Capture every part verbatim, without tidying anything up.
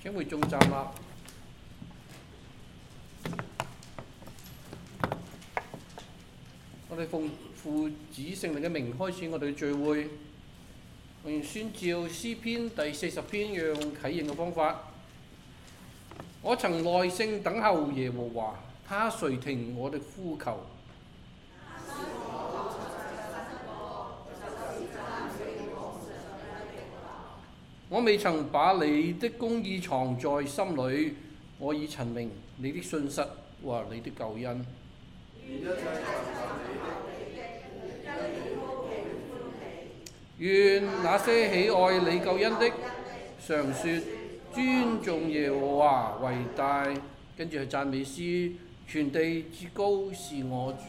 請會眾站立。我哋奉父子聖靈嘅名開始我哋嘅聚會。我願宣召詩篇第四十篇用啟應嘅方法。我曾耐性等候耶和華，他垂聽我的呼求。我未曾把你的公義藏在心裏，我已陳明你的信實和你的救恩。願那些喜愛你救恩的，常說尊重耶和華為大。跟住係讚美詩，全地至高是我主。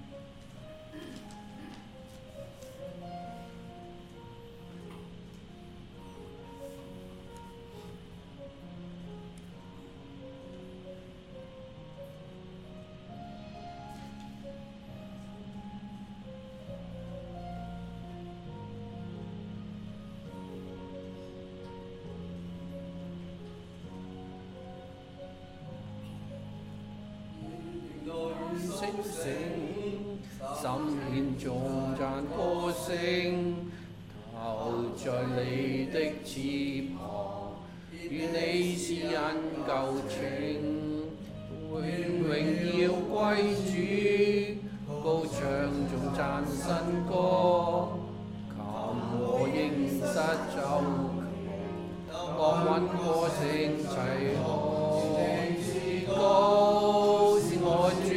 星星，心獻頌讚歌聲，投在你的翅膀，願你施恩救情，願榮耀歸主，高唱頌讚新歌，琴和應瑟奏，樂韻歌聲齊開，至高是我主。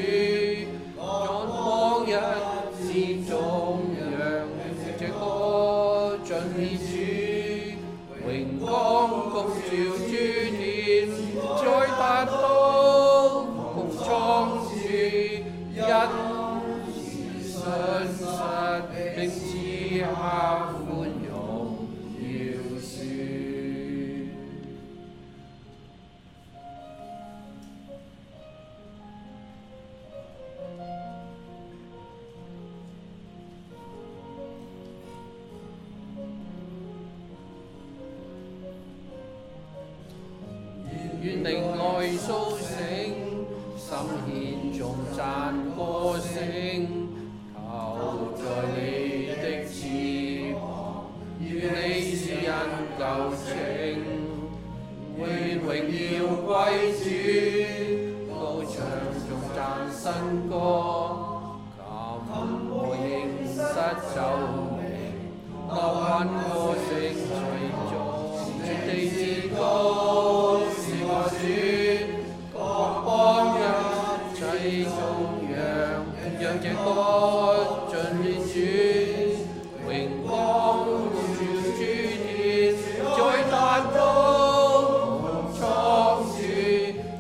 願靈愛甦醒，心獻頌讚歌聲，投在你的翅膀，願你施恩救情，願榮耀歸主，高唱頌讚新歌，琴和應瑟奏鳴，樂韻歌聲齊頌，全地至高。我主，各邦一齊頌揚，讓這歌盡獻主，榮光照諸天，在誕中創主，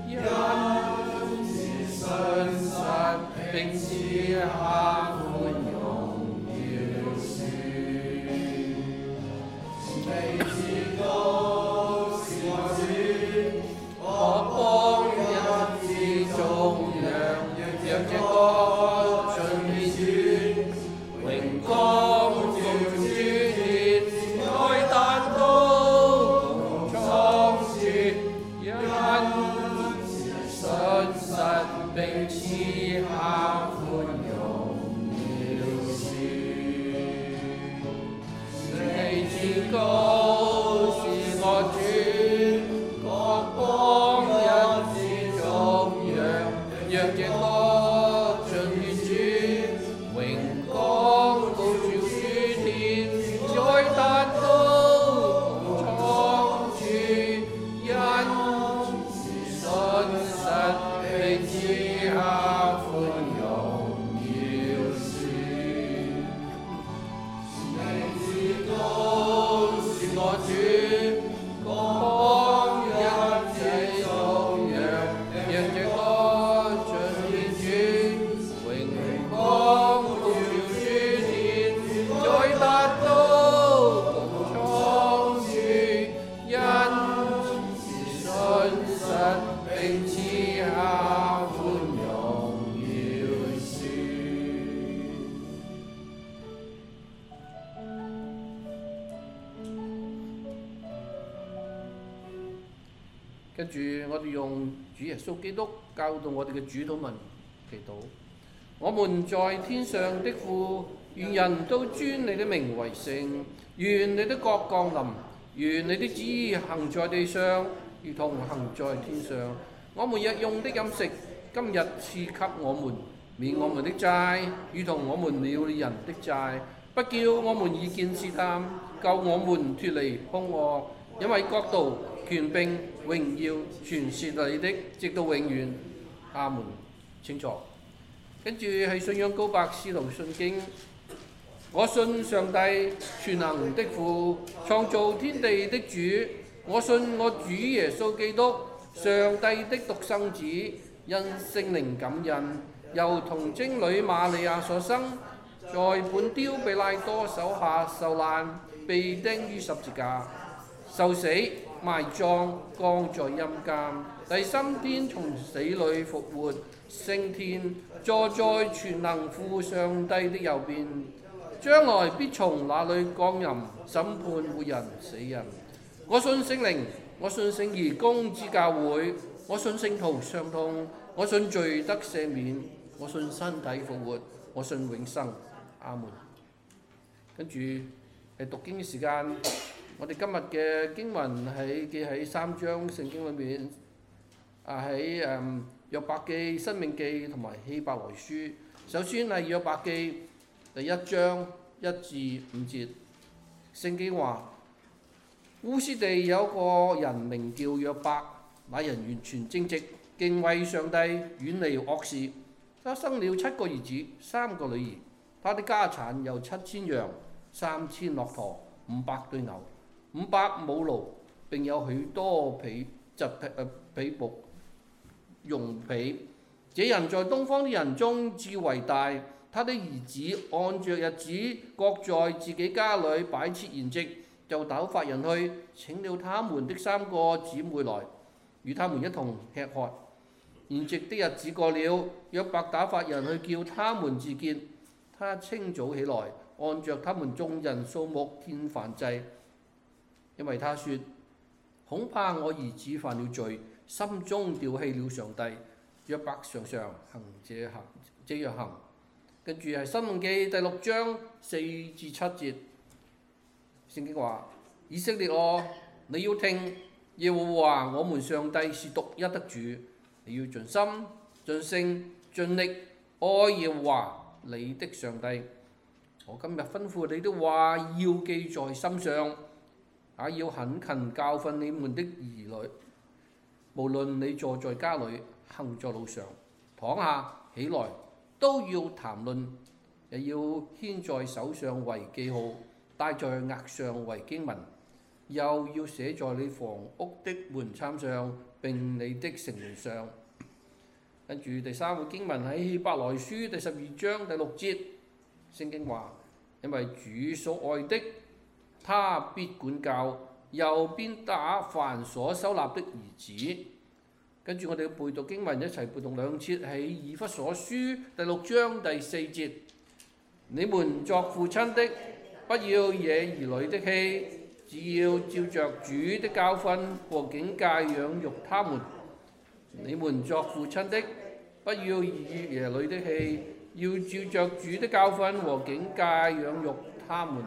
跟住我哋用主耶穌基督教導我哋嘅主禱文祈禱。我們在天上的父，願人都尊你的名為聖，願你的國降臨，願你的旨意行在地上，如同行在天上。我們日用的飲食，今日賜給我們，免我們的債，如同我們了人的債，不叫我們遇見試探，救我們脱離兇惡，因為國度、權柄、榮耀，全是你的，直到永遠。阿門。請坐。跟住係信仰告白使徒信經。我信上帝全能的父，創造天地的主。我信我主耶穌基督，上帝的獨生子，因聖靈感孕，由童貞女瑪利亞所生，在本丟彼拉多手下受難，被釘於十字架，受死，埋葬，降在陰間，第三天從死裏復活，升天，坐在全能父上帝的右邊，將來必從那裏降臨，審判活人死人。我信聖靈，我信聖義公之教會，我信聖徒相通，我信罪得赦免，我信身體復活，我信永生。阿門。跟住係讀經嘅時間，我哋今日嘅經文喺記喺三章聖經裏面，啊喺誒約伯記、申命記同埋希伯來書。首先係約伯記第一章一至五節，聖經話：烏斯地有個人名叫約伯，那人完全正直，敬畏上帝，遠離惡事。他生了七個兒子，三個女兒。他的家產有七千羊、三千駱駝、五百對牛、五百母驢，並有許多皮疾皮誒皮布絨皮。這人在東方的人中至為大。他的兒子按着日子各在自己家裏擺設筵席，就打發人去請了他們的三個姊妹來，與他們一同吃喝。筵席的日子過了，約伯打發人去叫他們自潔。他清早起來，按着他們眾人數目獻燔祭，因為他說：恐怕我兒子犯了罪，心中丟棄了上帝。約伯常常行這行這樣行。跟住係《申命記》第六章四至七節，聖經話：以色列哦，你要聽，耶和華我們上帝是獨一的主，你要盡心、盡性、盡力愛耶和華你的上帝。我今日吩咐你的話要記在心上，也要懇勤教訓你們的兒女。無論你坐在家裏，行在路上，躺下起來，都要談論，也要牽在手上為記號，戴在額上為經文，又要寫在你房屋的門檻上，並你的城門上。跟住第三個經文喺希伯來書第十二章第六節，聖經話：因為主所愛的，他必管教，又鞭打凡所收納的兒子。跟住我哋要背讀經文，一齊背讀兩節，喺以弗所書第六章第四節：你們作父親的，不要惹兒女的氣，只要照着主的教訓和警戒養育他們。你們作父親的，不要惹兒女的氣，要照着主的教訓和警戒養育他們。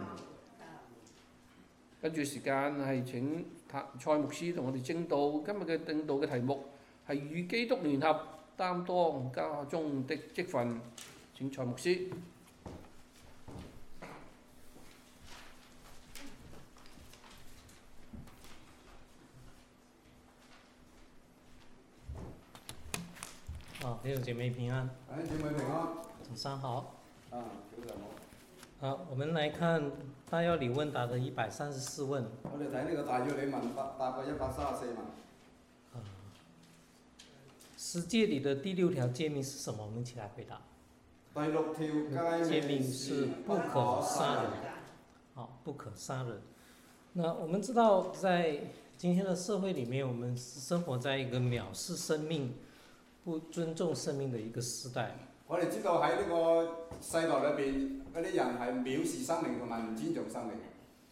跟住時間係請蔡牧師同我哋證道，今日嘅證道嘅題目係與基督聯合，擔當家中的職分。請蔡牧師。 啊，弟兄姐妹平安。 哎，姐妹平安。 早上好。 啊，早上好。 啊，我們來看大要理問答的一百三十四問。 我哋睇呢個大要理問答答嘅一百三十四問。 啊，十誡裏的第六條誡命是什麼？我們一起來回答。 第六條誡命是不可殺人。 好，不可殺人。那我們知道，在今天的社會裏面，我們生活在一個藐視生命、不尊重生命的一個時代。 我哋知道喺呢個世代裏邊，嗰啲人係藐視生命同埋唔尊重生命。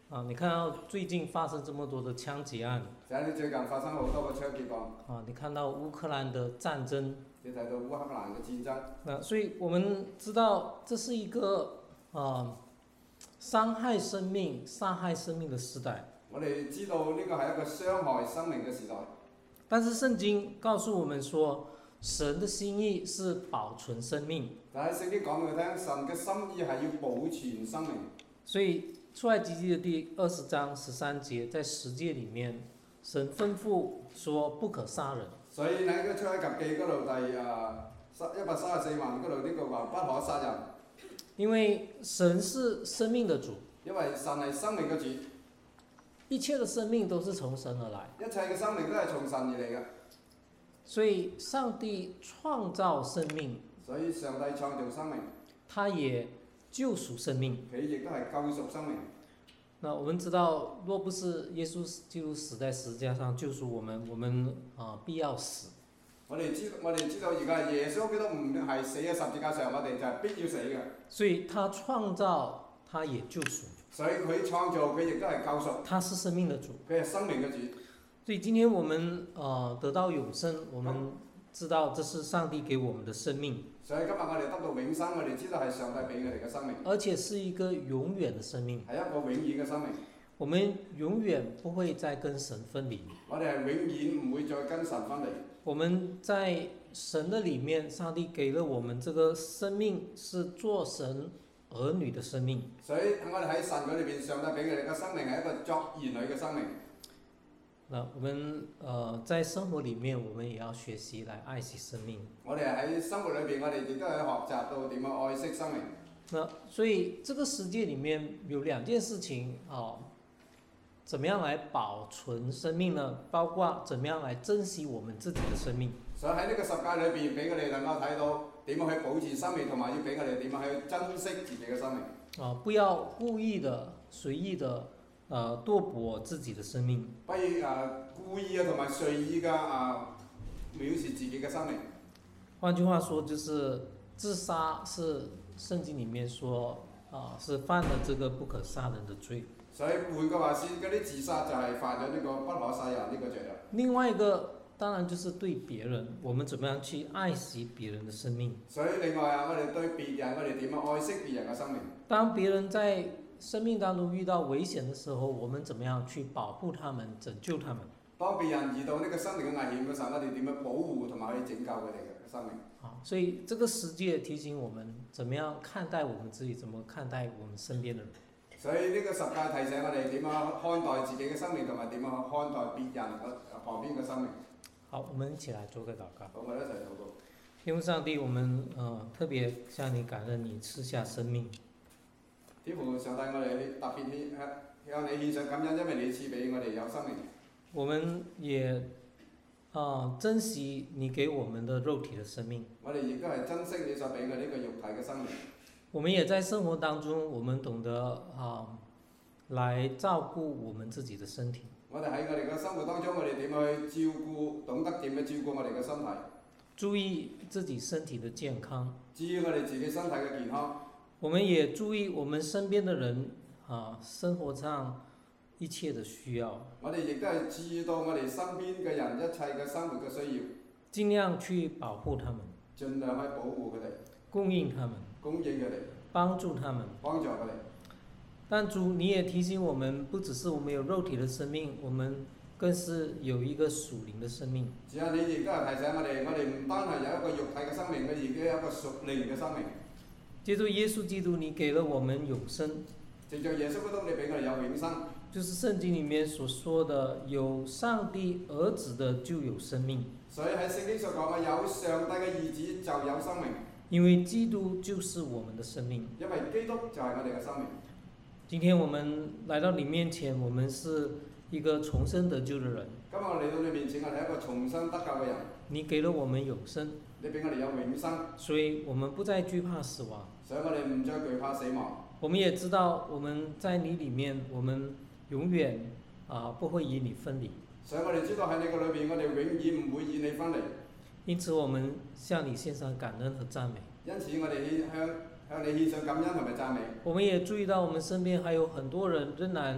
啊，你看到最近发生这么多的枪击案， 就係你最近發生好多個槍擊案， 啊，你看到烏克蘭的戰爭， 你睇到烏克蘭嘅戰爭， 那所以我們知道這是一個啊傷害生命、殺害生命的時代。 我哋知道呢個係一個傷害生命嘅時代。 但是聖經告訴我們說，神的心意是保存生命。 但係聖經講俾佢聽，神嘅心意係要保存生命。 所以出埃及記的第二十章十三節，在十誡裡面，神吩咐說不可殺人。 所以喺個出埃及記嗰度第啊一百三十四環嗰度呢個話不可殺人。 因為神是生命的主。 因為神係生命嘅主。 一切的生命都是從神而來。 一切嘅生命都係從神而嚟嘅。 所以上帝創造生命。 所以上帝創造生命。 他也救贖生命。 佢亦都係救贖生命。 那我們知道，若不是耶穌基督死在十字架上救贖我們，我們啊、呃、必要死。 我哋知我哋知道，而家耶穌基督唔係死喺十字架上，我哋就係必要死嘅。 所以他創造，他也救贖。 所以佢創造，佢亦都係救贖。 他是生命的主。 佢係生命嘅主。 所以今天我們呃得到永生，我們知道這是上帝給我們的生命。 所以今日我哋得到永生，我哋知道係上帝俾我哋嘅生命。 而且是一個永遠的生命。 係一個永遠嘅生命。 我們永遠不會再跟神分離。 我哋係永遠唔會再跟神分離。 我們在神的裡面，上帝給了我們這個生命，是做神兒女的生命。 所以我哋喺神嗰裏邊，上帝俾我哋嘅生命係一個作兒女嘅生命。 那我們呃在生活裡面，我們也要學習來愛惜生命。 我哋喺生活裏邊，我哋亦都係學習到點樣愛惜生命。 那所以這個世界裡面有兩件事情啊、呃，怎麼樣來保存生命呢？包括怎麼樣來珍惜我們自己的生命。 所以喺呢個世界裏邊，俾我哋能夠睇到點樣去保持生命，同埋要俾我哋點樣去珍惜自己嘅生命。 啊、呃，不要故意的、隨意的。呃，奪奪自己的生命， 不如誒、呃、故意啊，同埋隨意嘅啊藐視自己嘅生命。 換句話說，就是自殺是聖經裡面說啊、呃，是犯了這個不可殺人的罪。 所以換句話說，嗰啲自殺就係犯咗呢個不可殺人呢個罪啦。 另外一個當然就是對別人，我們怎麼樣去愛惜別人的生命。 所以另外啊，我哋對別人，我哋點樣愛惜別人嘅生命？ 當別人在生命當中遇到危險的時候，我們怎麼樣去保護他們、拯救他們？ 當別人遇到呢個生命嘅危險嘅時候，我哋點樣保護同埋去拯救佢哋嘅生命？ 啊，所以這個世界提醒我們，怎麼樣看待我們自己，怎麼看待我們身邊的人。 所以呢個十誡提醒我哋點樣看待自己嘅生命，同埋點樣看待別人旁邊嘅生命。 好，我們一起來做個禱告。 好，我哋一齊禱告。 天父上帝，我們呃特別向你感恩，你賜下生命。 天父上帝，我哋特別獻向你獻上感恩，因為你賜俾我哋有生命。 我們也啊、呃、珍惜你給我們的肉體的生命。 我哋亦都係珍惜你所俾嘅呢個肉體嘅生命。 我們也在生活當中，我們懂得啊、呃、來照顧我們自己的身體。 我哋喺我哋嘅生活當中，我哋點樣去照顧，懂得點樣照顧我哋嘅身體， 注意自己身體的健康， 注意我哋自己身體嘅健康。 我們也注意我們身邊的人啊，生活上一切的需要。 我哋亦都係注意到我哋身邊嘅人一切嘅生活嘅需要， 盡量去保護他們， 盡量去保護佢哋， 供應他們， 供應佢哋， 幫助他們， 幫助佢哋。 但主，你也提醒我們，不只是我們有肉體的生命，我們更是有一個屬靈的生命。 主啊，你亦都係提醒我哋，我哋唔單係有一個肉體嘅生命，我哋亦都有一個屬靈嘅生命。 借助耶穌基督，你給了我們永生。 藉着耶穌基督，你俾我哋有永生。 就是聖經裡面所說的，有上帝兒子的就有生命。 所以喺聖經所講嘅，有上帝嘅兒子就有生命。 因為基督就是我們的生命。 因為基督就係我哋嘅生命。 今天我們來到你面前，我們是一個重生得救的人。 今日我嚟到你面前，我哋係一個重生得救嘅人。 你給了我們永生， 你俾我哋有永生， 所以我們不再懼怕死亡。 所以我哋唔再懼怕死亡。 我們也知道我們在你裡面，我們永遠啊、呃、不會與你分離。 所以我哋知道喺你個裏邊，我哋永遠唔會與你分離。 因此，我們向你獻上感恩和讚美。 因此，我哋向向你獻上感恩同埋讚美。 我們也注意到，我們身邊還有很多人仍然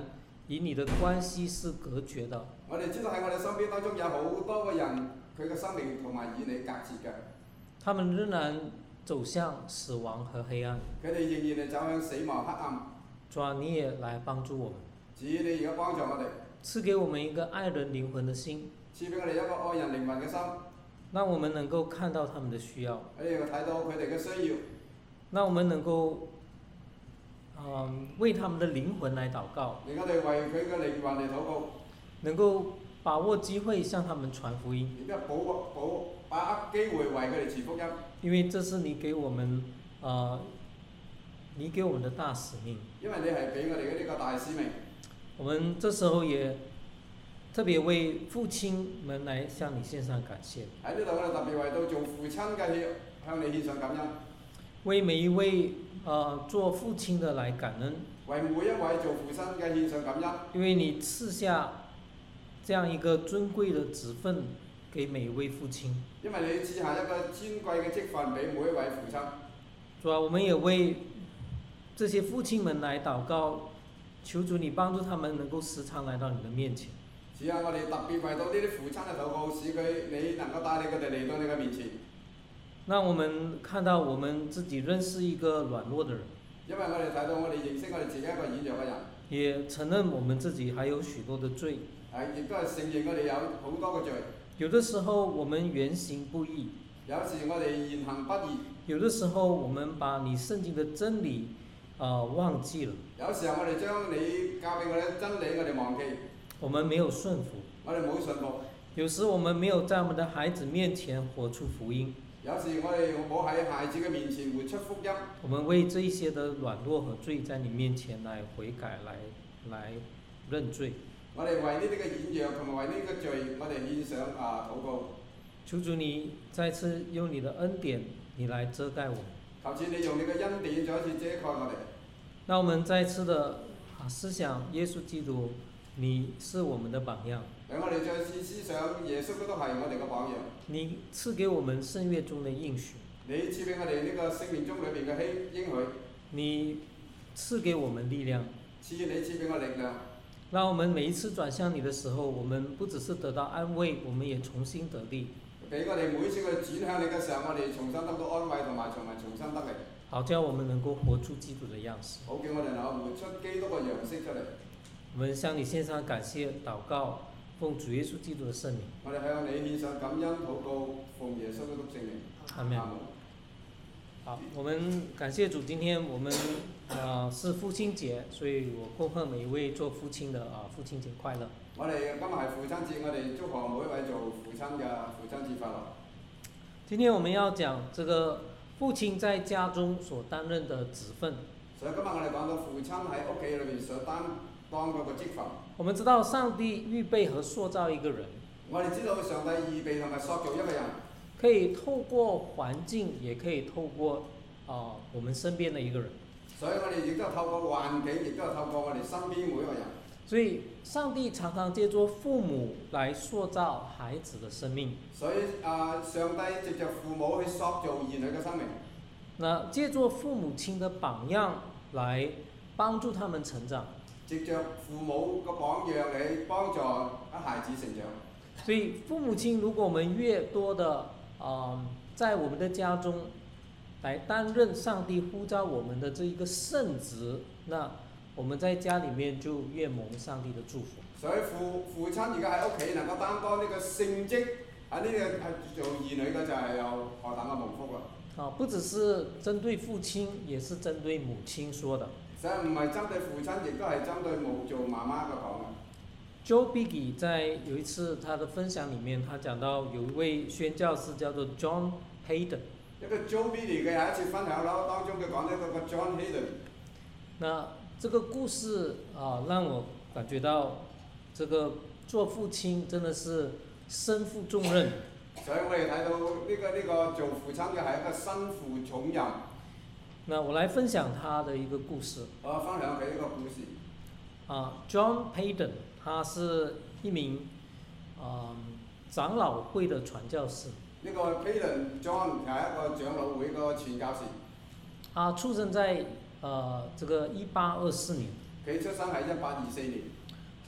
與你的關係是隔絕的。 我哋知道喺我哋身邊當中有好多個人，佢嘅生命同埋與你隔絕嘅。 他們仍然走向死亡和黑暗。 佢哋仍然係走向死亡黑暗。 主啊，你也來幫助我們。 主，你而家幫助我哋。 賜給我們一個愛人靈魂的心。 賜俾我哋一個愛人靈魂嘅心。 讓我們能夠看到他們的需要。 我哋睇到佢哋嘅需要。 讓我們能夠，嗯，為他們的靈魂來禱告。 令我哋為佢嘅靈魂嚟禱告。 能夠把握機會向他們傳福音。 亦都把握把把握機會為佢哋傳福音。 因為這是你給我們，呃，你給我們的大使命。 因為你係俾我哋嘅呢個大使命。 我們這時候也特別為父親們來向你獻上感謝。 喺呢度我哋特別為到做父親嘅向你獻上感恩。 為每一位呃做父親的來感恩。 為每一位做父親嘅獻上感恩。因為你賜下這樣一個尊貴的職分給每一位父親。 因為你賜下一個尊貴嘅職分俾每一位父親。 主啊，我們也為這些父親們來禱告，求主你幫助他們能夠時常來到你的面前。 主啊，我哋特別為到呢啲父親嘅禱告，使佢你能夠帶領佢哋嚟到你嘅面前。 讓我們看到我們自己認識一個軟弱的人。 因為我哋睇到我哋認識我哋自己一個軟弱嘅人。 也承認我們自己還有許多的罪。 係，亦都係承認我哋有好多嘅罪。 有的時候我們言行不義。 有時我哋言行不義。 有的時候我們把你聖經的真理，呃，忘記了。 有時候我哋將你教俾我哋真理，我哋忘記。 我們沒有順服。 我哋冇順服。 有時我們沒有在我們的孩子面前活出福音。 有時我哋冇喺孩子嘅面前活出福音。 我們為這一些的軟弱和罪，在你面前來悔改，來來認罪。 我哋為呢啲嘅軟弱同埋為呢個罪，我哋獻上啊禱告。 求主你再次用你的恩典，你來遮蓋我們。 求主你用你嘅恩典再一次遮蓋我哋。 讓我們再次的啊思想耶穌基督，你是我們的榜樣。 讓我哋再次思想耶穌基督係我哋嘅榜樣。 你賜給我們聖約中的應許。 你賜俾我哋呢個聖經中裏邊嘅應許。你賜給我們力量。 賜你賜俾我力量。 讓我們每一次轉向你的時候，我們不只是得到安慰，我們也重新得力。 俾我哋每次我哋轉向你嘅時候，我哋重新得到安慰同埋從埋重新得力。 好叫我們能夠活出基督的樣式。 好叫我哋能夠活出基督嘅樣式出嚟。 我們向你獻上感謝禱告，奉主耶穌基督的聖名。 我哋向你獻上感恩禱告，奉耶穌基督聖名。 阿門。好，我們感謝主，今天我們呃是父親節，所以我恭賀每一位做父親的啊，父親節快樂。 我哋今日係父親節，我哋祝賀每一位做父親嘅父親節快樂。 今天我們要講這個父親在家中所擔任的職分。 所以今日我哋講到父親喺屋企裏面所擔當嗰個職分。 我們知道上帝預備和塑造一個人。 我哋知道上帝預備同埋塑造一個人。 可以透過環境，也可以透過啊、呃、我們身邊的一個人。 所以我哋亦都係透過環境，亦都係透過我哋身邊每一個人。 所以上帝常常借助父母來塑造孩子的生命。 所以啊，上帝藉着父母去塑造兒女嘅生命。 那借助父母親的榜樣來幫助他們成長。 藉着父母個榜樣嚟幫助一孩子成長。 所以父母親，如果我們越多的啊、呃，在我們的家中來擔任上帝呼召我們的這一個聖職，那我們在家裡面就越蒙上帝的祝福。 所以父父親而家喺屋企能夠擔當呢個聖職，喺呢個係做兒女嘅就係有何等嘅蒙福啦。 啊，不只是針對父親，也是針對母親說的。 所以唔係針對父親，亦都係針對母做媽媽嘅講嘅。 Joe Beeke 在有一次他的分享裡面，他講到有一位宣教士叫做 John Hayden。 一個 Joe Beeke 嘅有一次分享咯，當中佢講咗嗰個 John Hayden。 那這個故事啊，讓我感覺到，這個做父親真的是身負重任。 所以我哋睇到呢個呢個做父親嘅係一個身負重任。 那我來分享他的一個故事。 我分享佢呢個故事。 啊 ，John Hayden。他是一名啊、呃、長老會的傳教士。 呢個 Hayden John 係一個長老會個傳教士。 他、啊、出生在呃這個一八二四年。 佢出生喺一八二四年。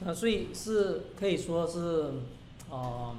那所以是可以说是，呃，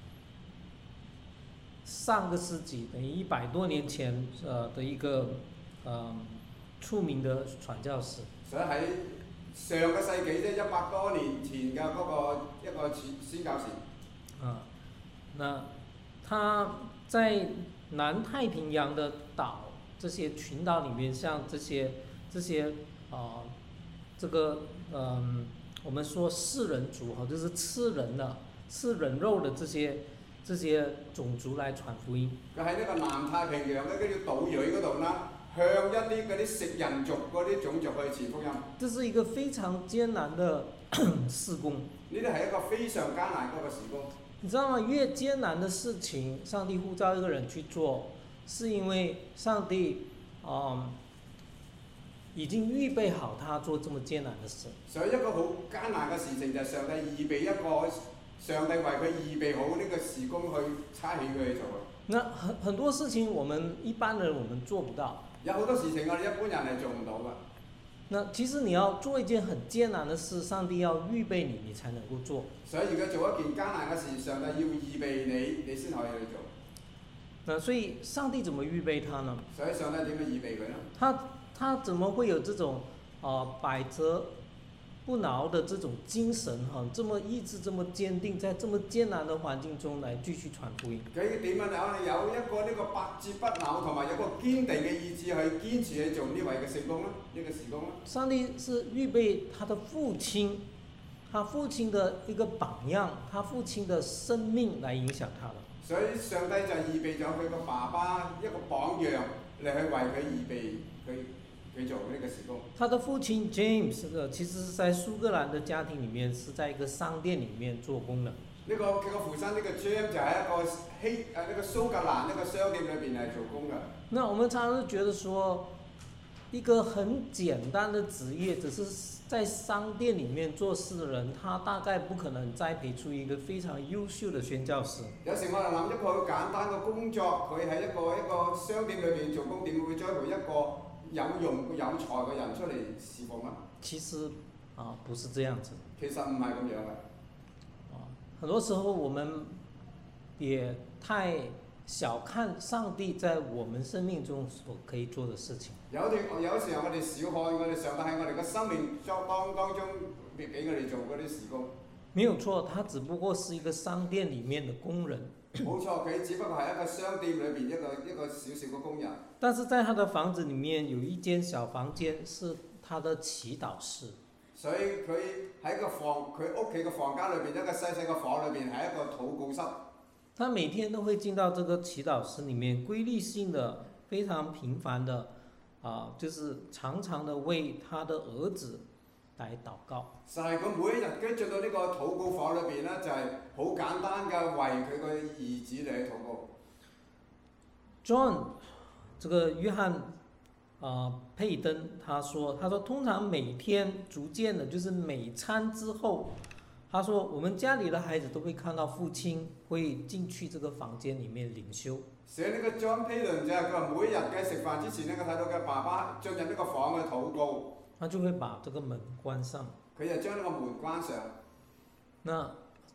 上个世纪等于一百多年前呃的一个呃出名的传教士。 所以喺上個世紀即係一百多年前嘅嗰個一個宣教士。 啊，那他在南太平洋的岛这些群岛里面，像这些这些啊、呃，这个嗯，我们说食人族哈，就是吃人的、吃人肉的这些这些种族来传福音。 佢喺呢個南太平洋嘅嗰啲島嶼嗰度啦，向一啲嗰啲食人族嗰啲種族去傳福音。 这是一个非常艰难的事工。 呢啲係一個非常艱難嗰個事工。 你知道吗？越艰难的事情，上帝呼召一个人去做，是因为上帝，嗯，已經預備好他做這麼艱難的事。 所以一個好艱難嘅事情就係上帝預備一個，上帝為佢預備好呢個事工去差遣佢去做。 那很很多事情我們一般人我們做不到。 有好多事情我哋一般人係做唔到㗎。 那其實你要做一件很艱難的事，上帝要預備你，你才能夠做。 所以如果做一件艱難嘅事，上帝要預備你，你先可以去做。 那所以上帝怎麼預備他呢？ 所以上帝點樣預備佢呢？ 他他怎麼會有這種啊、呃、百折不撓的這種精神哈？這麼意志這麼堅定，在這麼艱難的環境中來繼續傳福音。 佢點樣有有一個呢個百折不撓，同埋有個堅定嘅意志去堅持去做呢位嘅事工呢？呢、這個事工呢？ 上帝是預備他的父親，他父親的一個榜樣，他父親的生命來影響他的。 所以上帝就預備咗佢個爸爸一個榜樣嚟去為佢預備佢佢做呢個事工。 他的父親 James 呃，其實是在蘇格蘭的家庭裡面，是在一個商店裡面做工的。 呢、這個佢個父親呢個 James 就喺一個希誒呢個蘇格蘭一個商店裏邊係做工㗎。 那我們常常覺得說，一個很簡單的職業，只是在商店裡面做事的人，他大概不可能栽培出一個非常優秀的宣教士。 有時我哋諗一個好簡單嘅工作，佢喺一個一個商店裏邊做工，點會栽培一個有用有才嘅人出嚟侍奉啊？ 其實啊，不是這樣子。 其實唔係咁樣嘅。 啊，很多時候我們也太小看上帝在我們生命中所可以做的事情。 有啲有時候我哋小看我哋上帝喺我哋嘅生命當當中俾我哋做嗰啲事工。 沒有錯，他只不過是一個商店裡面的工人。 冇錯，佢只不過係一個商店裏邊一個一個小小嘅工人。 但是在他的房子裡面有一間小房間是他的祈禱室。 所以佢喺個房，佢屋企嘅房間裏邊一個細細嘅房裏邊係一個禱告室。 他每天都會進到這個祈禱室裡面，規律性的、非常頻繁的，啊，就是常常的為他的兒子來禱告。 就係佢每一日跟進到呢個禱告房裏邊咧，就係好簡單嘅為佢個兒子嚟禱告。 John，這個約翰，啊，佩登，他說，他說通常每天逐漸的，就是每餐之後。他說：我們家裡的孩子都會看到父親會進去這個房間裡面領修。 寫呢個 John Payton 就係佢話每日嘅食飯之前咧，佢睇到佢爸爸進入呢個房去禱告， 他就會把這個門關上。 佢就將呢個門關上。 那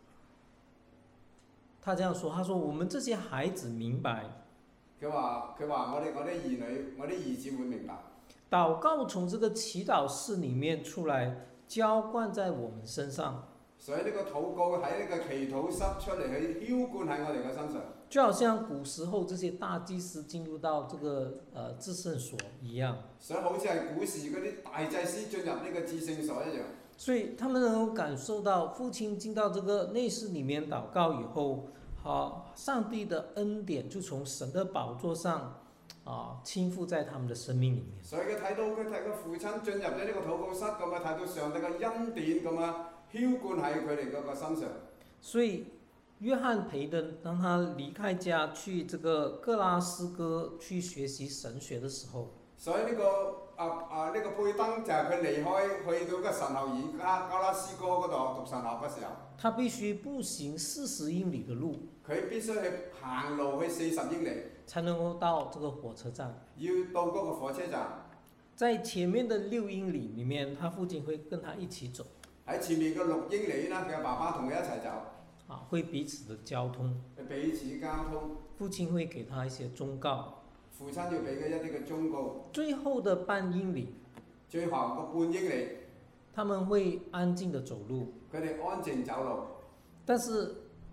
他這樣說：他說我們這些孩子明白。 佢話：佢話我哋我啲兒女，我啲兒子會明白。 禱告從這個祈禱室裡面出來，澆灌在我們身上。 所以呢個禱告喺呢個祈禱室出嚟，去澆灌喺我哋嘅身上。 就好像古時候這些大祭司進入到這個呃至聖所一樣。 所以好似係古時嗰啲大祭司進入呢個至聖所一樣。 所以他們能夠感受到父親進到這個內室裡面禱告以後，好，上帝的恩典就從神的寶座上啊傾覆在他們的生命裡面。 所以佢睇到佢睇個父親進入咗呢個禱告室，咁啊睇到上帝嘅恩典咁啊澆灌喺佢哋嗰個身上。所以約翰培登當他離開家去這個格拉斯哥去學習神學的時候， 所以呢、這個啊啊呢、這個佩登就係佢離開去到個神學院加格拉斯哥嗰度讀神學嘅時候， 他必須步行四十英里的路， 佢必須去行路去四十英里， 才能夠到這個火車站。 要到嗰個火車站， 在前面的六英里裡面，他父親會跟他一起走。 喺前面嘅六英里啦，佢嘅爸爸同佢一齊走， 啊，會彼此的交通， 彼此交通。 父親會給他一些忠告。 父親要俾佢一啲嘅忠告。 最後的半英里， 最後個半英里， 他們會安靜的走路。 佢哋安靜走路。 但是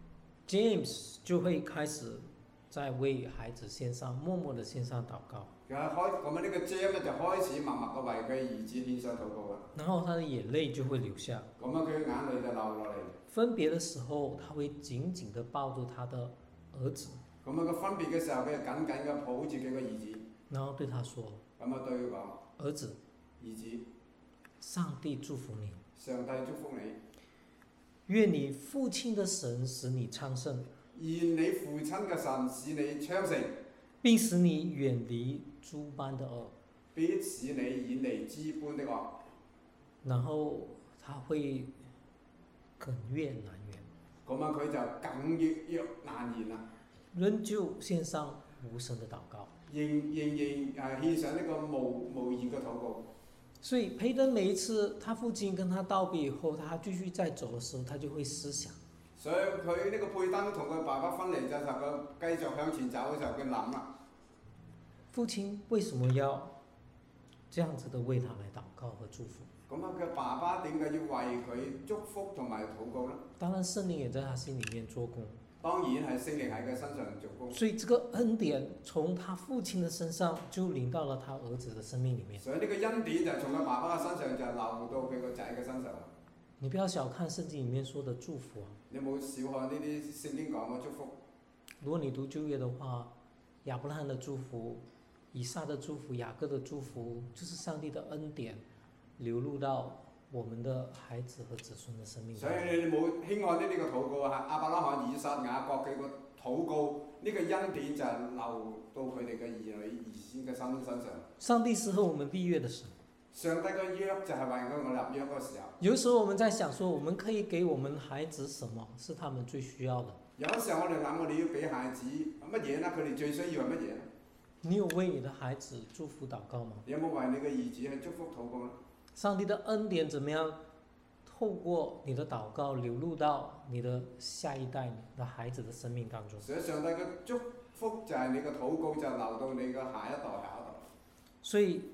James 就會開始在為孩子獻上，默默的獻上禱告。 佢開咁啊，呢個 James 咧就開始默默嘅為佢兒子獻上禱告啦。 然後他的眼淚就會流下。 咁啊，佢眼淚就流落嚟。 分別的時候，他會緊緊的抱住他的兒子。 咁啊，佢分別嘅時候，佢就緊緊嘅抱住佢個兒子。 然後對他說： 咁啊，對佢講： 兒子， 兒子， 上帝祝福你。 上帝祝福你。 願你父親的神使你昌盛。 願你父親嘅神使你昌盛， 並使你遠離諸般的惡。 必使你遠離諸般的惡。 然後他會哽咽難言。 咁啊，佢就哽咽難言啦。 仍舊獻上無聲的禱告。 仍仍然誒獻上呢個無無言嘅禱告。 所以培登每一次他父親跟他道別以後，他繼續再走的時候，他就會思想。 所以佢呢個佩登同佢爸爸分離嘅時候，佢繼續向前走嘅時候，佢諗啦： 父親為什麼要這樣子的為他來禱告和祝福？ 咁啊，佢爸爸點解要為佢祝福同埋禱告呢？ 當然聖靈也在他心裡面做工。 當然係聖靈喺佢身上做工。 所以這個恩典從他父親的身上就臨到了他兒子的生命裡面。 所以呢個恩典就從佢爸爸嘅身上就流到佢個仔嘅身上。 你不要小看聖經裡面說的祝福啊！ 你冇小看呢啲聖經講嘅祝福。 如果你讀舊約的話，亞伯拉罕的祝福、以撒的祝福、雅各的祝福，就是上帝的恩典流入到我們的孩子和子孫的生命。 所以你冇輕看呢啲嘅禱告啊！亞伯拉罕、以撒、雅各嘅個禱告，呢、這個恩典就流到佢哋嘅兒女、兒孫嘅身身上。 上帝是和我們立約的神。 上帝嘅約就係為咗我立約嗰個時候。 有時候我們在想說，我們可以給我們孩子什麼是他們最需要的？ 有時候我哋諗，我哋要俾孩子乜嘢呢？佢哋最需要係乜嘢？ 你有為你的孩子祝福禱告嗎？ 你有冇為你嘅兒子去祝福禱告呢？ 上帝的恩典怎麼樣透過你的禱告流入到你的下一代、你的孩子的生命當中？ 所以上帝嘅祝福就係你嘅禱告就流到你嘅下一代、下一代。 所以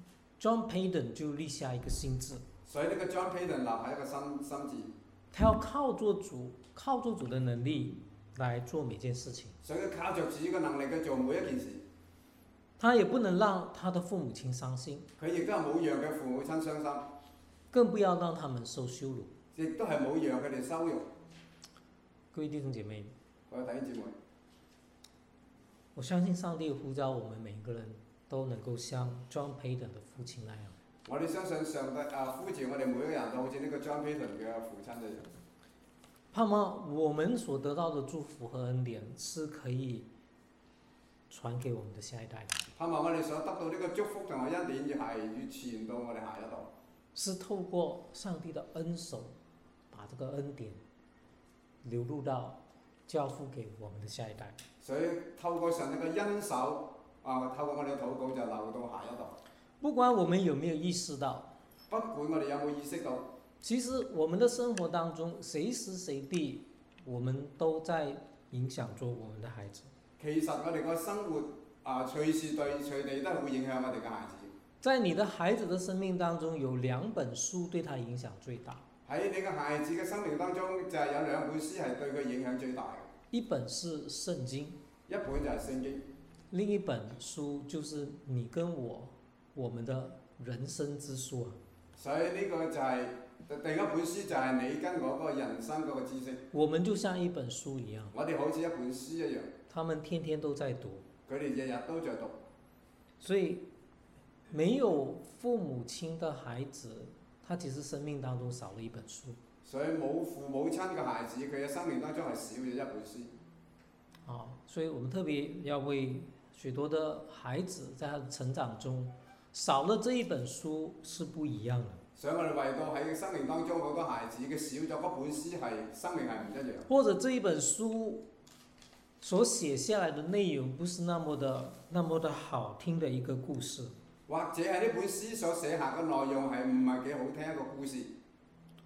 John Payton 就立下一個心志。 所以呢個 John Payton 立下一個心心志。 他要靠做主，靠做主的能力來做每件事情。 所以佢靠着自己嘅能力去做每一件事。 他也不能讓他的父母親傷心。 佢亦都係冇讓佢父母親傷心。 更不要讓他們受羞辱。 亦都係冇讓佢哋羞辱。 各位弟兄姐妹， 各位弟兄姊妹， 我相信上帝呼召我們每一個人都能夠像 John Payton 的父親那樣。 我哋相信上帝啊呼召我哋每一個人都好似呢個 John Payton 嘅父親一樣。 盼望我們所得到的祝福和恩典是可以傳給我們的下一代的。 盼望我哋所得到呢個祝福同埋恩典，要係要傳到我哋下一代。 是透過上帝的恩手，把這個恩典流入到交付給我們的下一代。 所以透過上帝嘅恩手啊，透過我哋嘅禱告就流到下一代。 不管我們有沒有意識到， 不管我哋有冇意識到， 其實我們的生活當中，隨時隨地，我們都在影響着我們的孩子。 其實我哋個生活啊，隨時對隨地都係會影響我哋嘅孩子。 在你的孩子的生命當中，有兩本書對他影響最大。 喺你嘅孩子嘅生命當中，就係有兩本書係對佢影響最大嘅。 一本是聖經， 一本就係聖經。 另一本書就是你跟我，我們的人生之書啊。 所以呢個就係、是、第一本書就係你跟我嗰個人生嗰個知識。 我們就像一本書一樣。 我哋好似一本書一樣。 他們天天都在讀。 佢哋日日都在讀。 所以，沒有父母親的孩子，他其實生命當中少了一本書。 所以冇父母親嘅孩子，佢嘅生命當中係少咗一本書。 啊，所以我們特別要為許多的孩子在他的成長中，少了這一本書是不一樣的。 所以我哋為到喺生命當中好多孩子嘅少咗嗰本書係生命係唔一樣。 或者這一本書所寫下來的內容不是那麼的那麼的好聽的一個故事。 或者係呢本書所寫下嘅內容係唔係幾好聽一個故事。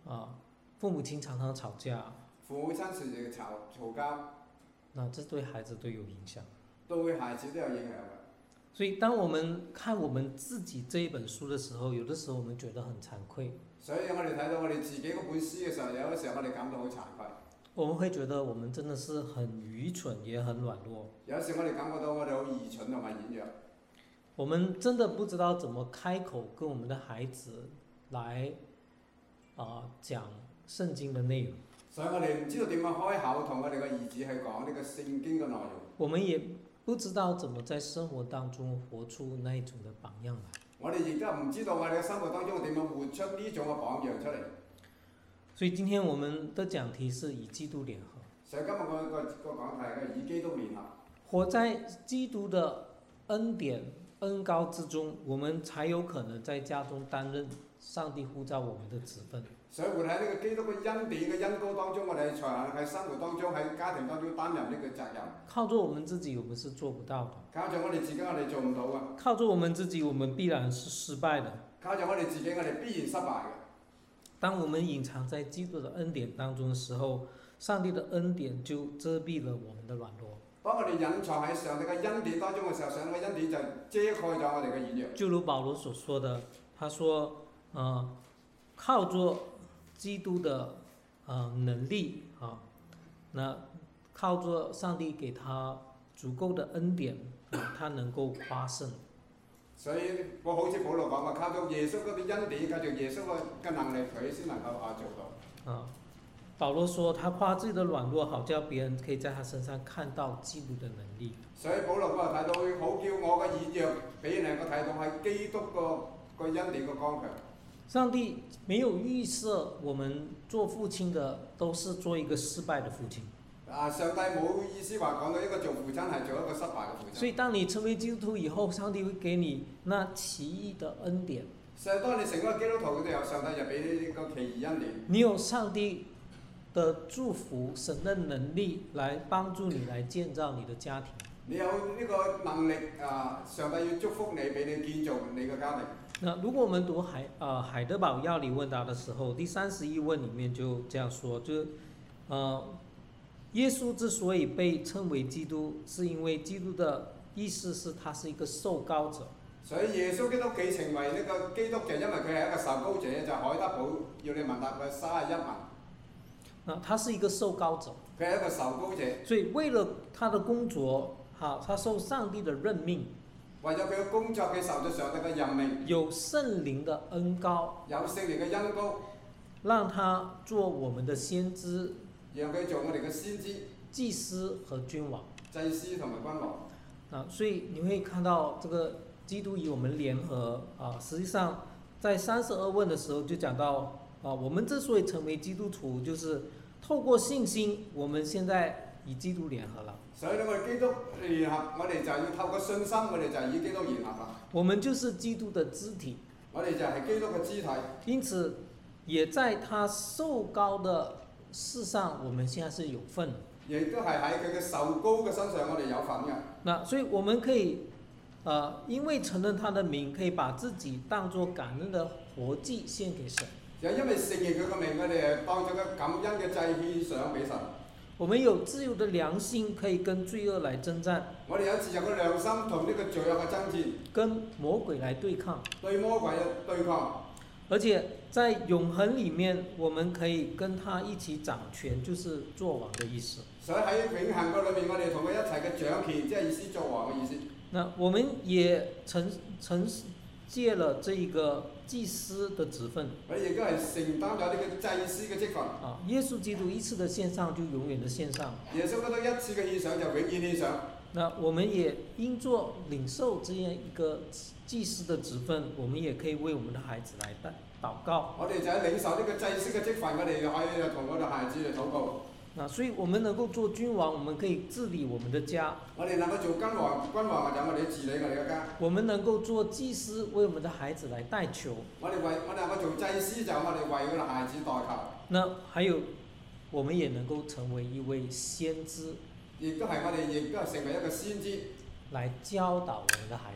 啊，父母亲常常吵架， 父母親時時吵嘈交， 那這對孩子都有影響。 對孩子都有影響嘅。 所以當我們看我們自己這一本書的時候，有的時候我們覺得很慚愧。 所以我哋睇到我哋自己嗰本書嘅時候，有嘅時候我哋感到好慚愧。 我們會覺得我們真的是很愚蠢，也很軟弱。 有時我哋感覺到我哋好愚蠢同埋軟弱。 我們真的不知道怎麼開口跟我們的孩子來啊、呃、講聖經的內容。 所以我哋唔知道點樣開口同我哋嘅兒子去講呢個聖經嘅內容。 我們也不知道怎麼在生活當中活出那一種的榜樣來。 我哋亦都唔知道我哋嘅生活當中點樣活出呢種嘅榜樣出嚟。 所以今天我們的講題是以基督聯合。 所以今日我個個講題係以基督聯合。 活在基督的恩典恩膏之中，我們才有可能在家中擔任上帝呼召我們的職分。 所以活喺呢個基督嘅恩典嘅恩膏當中，我哋才能喺生活當中喺家庭當中擔任呢個責任。 靠着我們自己，我們是做不到的。 靠着我哋自己，我哋做唔到嘅。 靠着我們自己，我們必然是失敗的。 靠着我哋自己，我哋必然失敗嘅。 當我們隱藏在基督的恩典當中的時候，上帝的恩典就遮蔽了我們的軟弱。 當我哋隱藏喺上帝嘅恩典當中嘅時候，上帝嘅恩典就遮蓋咗我哋嘅軟弱。 就如保羅所說的，他說：，呃，靠着基督的呃能力啊，那靠着上帝給他足夠的恩典，啊、他能夠誇勝。 所以我好似保羅講話，靠着耶穌嗰啲恩典，靠着耶穌嘅能力，佢先能夠啊做到。 啊，保羅說他誇自己的軟弱，好叫別人可以在他身上看到基督的能力。 所以保羅嗰度睇到，好叫我嘅軟弱，俾人能夠睇到係基督個個恩典個剛強。上帝沒有預設我們做父親的都是做一個失敗的父親。 啊！上帝冇意思話講到一個做父親係做一個失敗嘅父親。 所以當你成為基督徒以後，上帝會給你那奇異的恩典。 所以當你成為基督徒嘅時候，上帝就俾你呢個奇異恩典。 你有上帝的祝福、神的能力來幫助你來建造你的家庭。 你有呢個能力啊！上帝要祝福你，俾你建造你嘅家庭。 那如果我們讀海啊、呃、海德堡要理問答的時候，第三十一問裡面就這樣說，就呃耶穌之所以被稱為基督，是因為基督的意思是他是一個受膏者。 所以耶穌基督被稱為呢個基督者，因為佢係一個受膏者，就海德堡要你問答佢三十一問。 啊，他是一個受膏者。 佢係一個受膏者。 所以為了他的工作，好，他受上帝的任命。 為咗佢嘅工作，佢受咗上帝嘅任命。 有聖靈的恩膏。 有聖靈嘅恩膏。 讓他做我們的先知。 讓佢做我哋嘅先知。 祭司和君王。 祭司同埋君王。 啊，所以你會看到這個基督與我們聯合啊，實際上在三十二問的時候就講到啊，我們之所以成為基督徒，就是透過信心，我們現在與基督聯合了。所以呢，我哋基督聯合，我哋就要透過信心，我哋就與基督聯合啦。我們就是基督的肢體。我哋就係基督嘅肢體。因此，也在他受膏的事上，我們現在是有份。亦都係喺佢嘅受膏嘅身上，我哋有份嘅。那所以我們可以，呃，因為承認他的名，可以把自己當作感恩的活祭獻給神。就因為承認佢個名，我哋當作個感恩嘅祭獻上俾神。我們有自由的良心，可以跟罪惡來征戰。我哋有自由嘅良心，同呢個罪惡嘅爭戰。跟魔鬼來對抗。對魔鬼嘅對抗。而且在永恆裡面，我們可以跟他一起掌權，就是作王的意思。所以喺永恆個裏面，我哋同佢一齊嘅掌權，即係意思作王嘅意思。那我們也承承接了這一個祭司的職分。我哋亦都係承擔咗呢個祭司嘅職分。啊，耶穌基督一次的獻上就永遠的獻上。耶穌基督一次嘅獻上就永遠獻上。那我們也應做領受這樣一個祭司的職分，我們也可以為我們的孩子來禱告。我哋就係領受呢個祭司嘅職分，我哋可以同我哋孩子嚟禱告。那所以我們能夠做君王，我們可以治理我們的家。我哋能夠做君王，君王或者我哋治理我哋嘅家。我們能夠做祭司，為我們的孩子來代求。我哋為我哋能夠做祭司，就我哋為我哋孩子代求。那還有，我們也能夠成為一位先知。亦都係我哋亦都係成為一個先知，來教導我們的孩子。嚟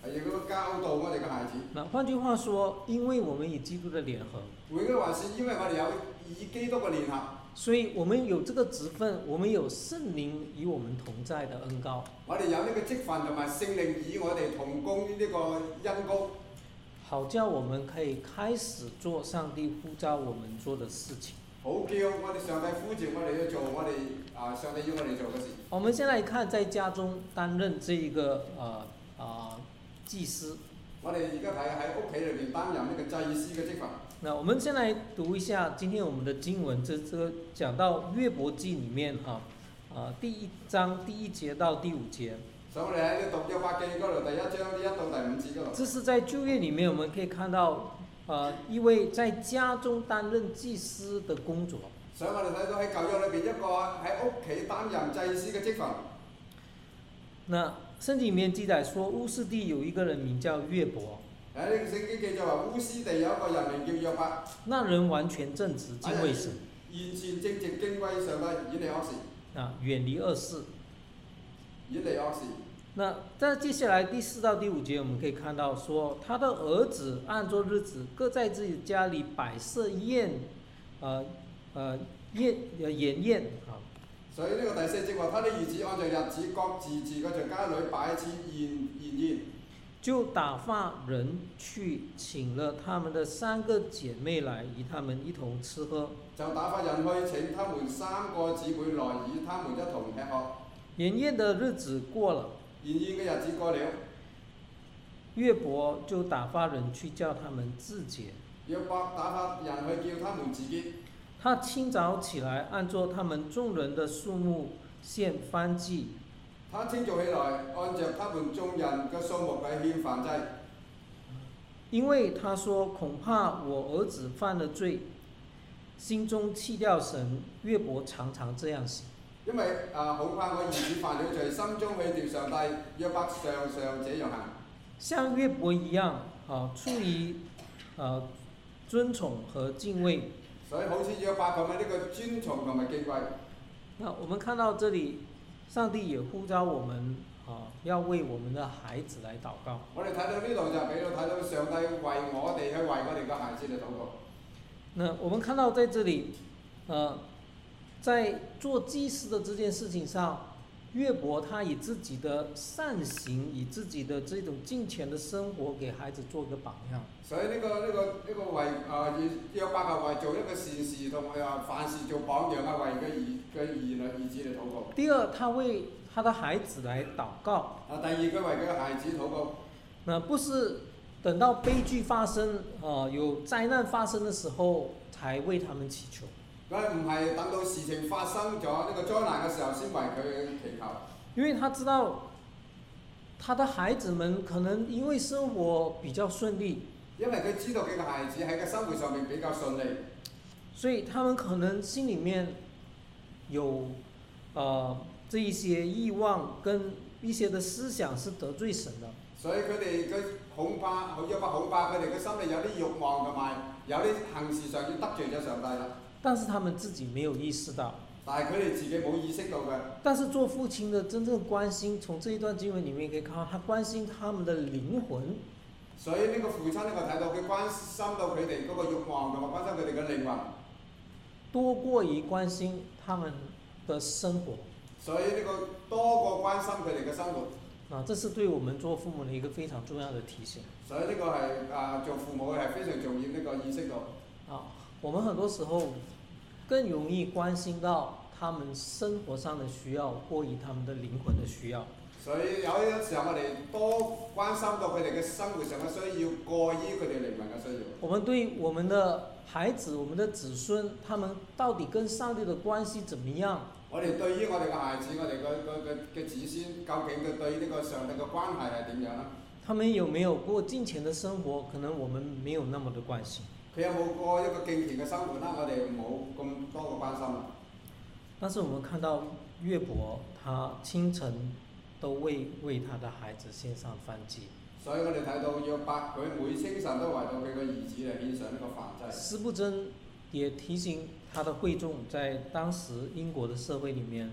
係亦都教導我哋嘅孩子。 那換句話說，因為我們與基督的聯合， 換句話是因為我哋有與基督嘅聯合， 所以我們有這個職分，我們有聖靈與我們同在的恩膏。 我哋有呢個職分同埋聖靈與我哋同工呢個恩膏， 好叫我們可以開始做上帝呼召我們做的事情。 好叫我哋上帝呼召我哋去做我哋啊上帝要我哋做嘅事。 我們先來看在家中擔任這一個呃啊祭司。 我哋而家睇喺屋企裏邊擔任呢個祭司嘅職分。 那我們先來讀一下今天我們的經文，這這個講到約伯記裡面哈啊第一章第一節到第五節。 所以我哋喺呢讀約伯記嗰度第一章呢一到第五節嗰度。 這是在舊約裡面，我們可以看到。呃，一位在家中擔任祭司的工作。 所以我哋睇到喺舊約裏邊一個喺屋企擔任祭司嘅職分。 那聖經裡面記載說，烏斯地有一個人名叫約伯。 喺呢個聖經記載話，烏斯地有一個人名叫約伯。 那人完全正直，敬畏神。 完全正直敬畏上帝，遠離惡事。 啊，遠離惡事。 遠離惡事。 那在接下來第四到第五節，我們可以看到說，他的兒子按着日子，各在自己家裡擺設宴，呃呃宴呃筵宴啊。 所以呢個第四節話，他的兒子按照日子，各自自個在家裡擺設宴筵宴， 就打發人去請了他們的三個姐妹來，與他們一同吃喝。 就打發人去請他們三個姊妹來，與他們一同吃喝。 筵宴的日子過了。 筵宴嘅日子過了， 約伯就打發人去叫他們自潔。 約伯打發人去叫他們自潔。 他清早起來，按照他們眾人的數目獻燔祭。 他清早起來，按照他們眾人嘅數目嚟獻燔祭。 因為他說恐怕我兒子犯了罪，心中棄掉神。約伯常常這樣想。 因為啊，恐怕我兒子犯了罪，心中棄掉上帝。約伯常常這樣行。 像約伯一樣，啊，出於啊尊崇和敬畏。 所以好似約伯咁樣呢個尊崇同埋敬畏。 那我們看到這裡，上帝也呼召我們啊，要為我們的孩子來禱告。 我哋睇到呢度就俾到睇到上帝為我哋去為我哋嘅孩子嚟禱告。 那我們看到在這裡，呃。在做祭司的這件事情上，約伯他以自己的善行，以自己的這種敬虔的生活，給孩子做一個榜樣。 所以呢、這個呢、這個呢、這個為啊約伯係為做一個善事同埋啊凡事做榜樣啊，為嘅兒嘅兒女兒子嚟禱告。 第二，他為他的孩子來禱告。 啊，第二佢為佢嘅孩子禱告。 那不是等到悲劇發生，啊有災難發生的時候，才為他們祈求。 佢唔係等到事情發生咗呢個災難嘅時候先為佢祈求， 因為他知道他的孩子們可能因為生活比較順利， 因為佢知道佢嘅孩子喺個生活上面比較順利， 所以他們可能心裡面有呃這一些慾望跟一些的思想是得罪神的。 所以佢哋嘅恐怕，約伯恐怕佢哋嘅心裡有啲慾望同埋有啲行事上要得罪咗上帝啦。 但是他們自己沒有意識到， 但係佢哋自己冇意識到嘅。 但是做父親的真正關心，從這一段經文裡面可以看到，他關心他們的靈魂。 所以呢個父親呢個睇到佢關心到佢哋嗰個慾望同埋關心佢哋嘅靈魂， 多過於關心他們的生活。 所以呢個多過關心佢哋嘅生活。 啊，這是對我們做父母的一個非常重要的提醒。 所以呢個係啊，做父母係非常重要呢個意識到。 啊。我們很多時候更容易關心到他們生活上的需要，過於他們的靈魂的需要。 所以有啲時候我哋多關心到佢哋嘅生活上嘅需要，過於佢哋靈魂嘅需要。 我們對我們的孩子、我們的子孫，他們到底跟上帝的關係怎麼樣？ 我哋對於我哋嘅孩子、我哋嘅嘅嘅子孫，究竟佢對呢個上帝嘅關係係點樣呢？他們有沒有過敬虔的生活？可能我們沒有那麼的關心。 佢有冇過一個敬虔嘅生活呢？我哋冇咁多嘅關心啦。 但是我們看到約伯，他清晨都為為他的孩子獻上燔祭。 所以我哋睇到約伯，佢每清晨都為到佢個兒子嚟獻上呢個燔祭。 司布真也提醒他的會眾，在當時英國的社會裡面，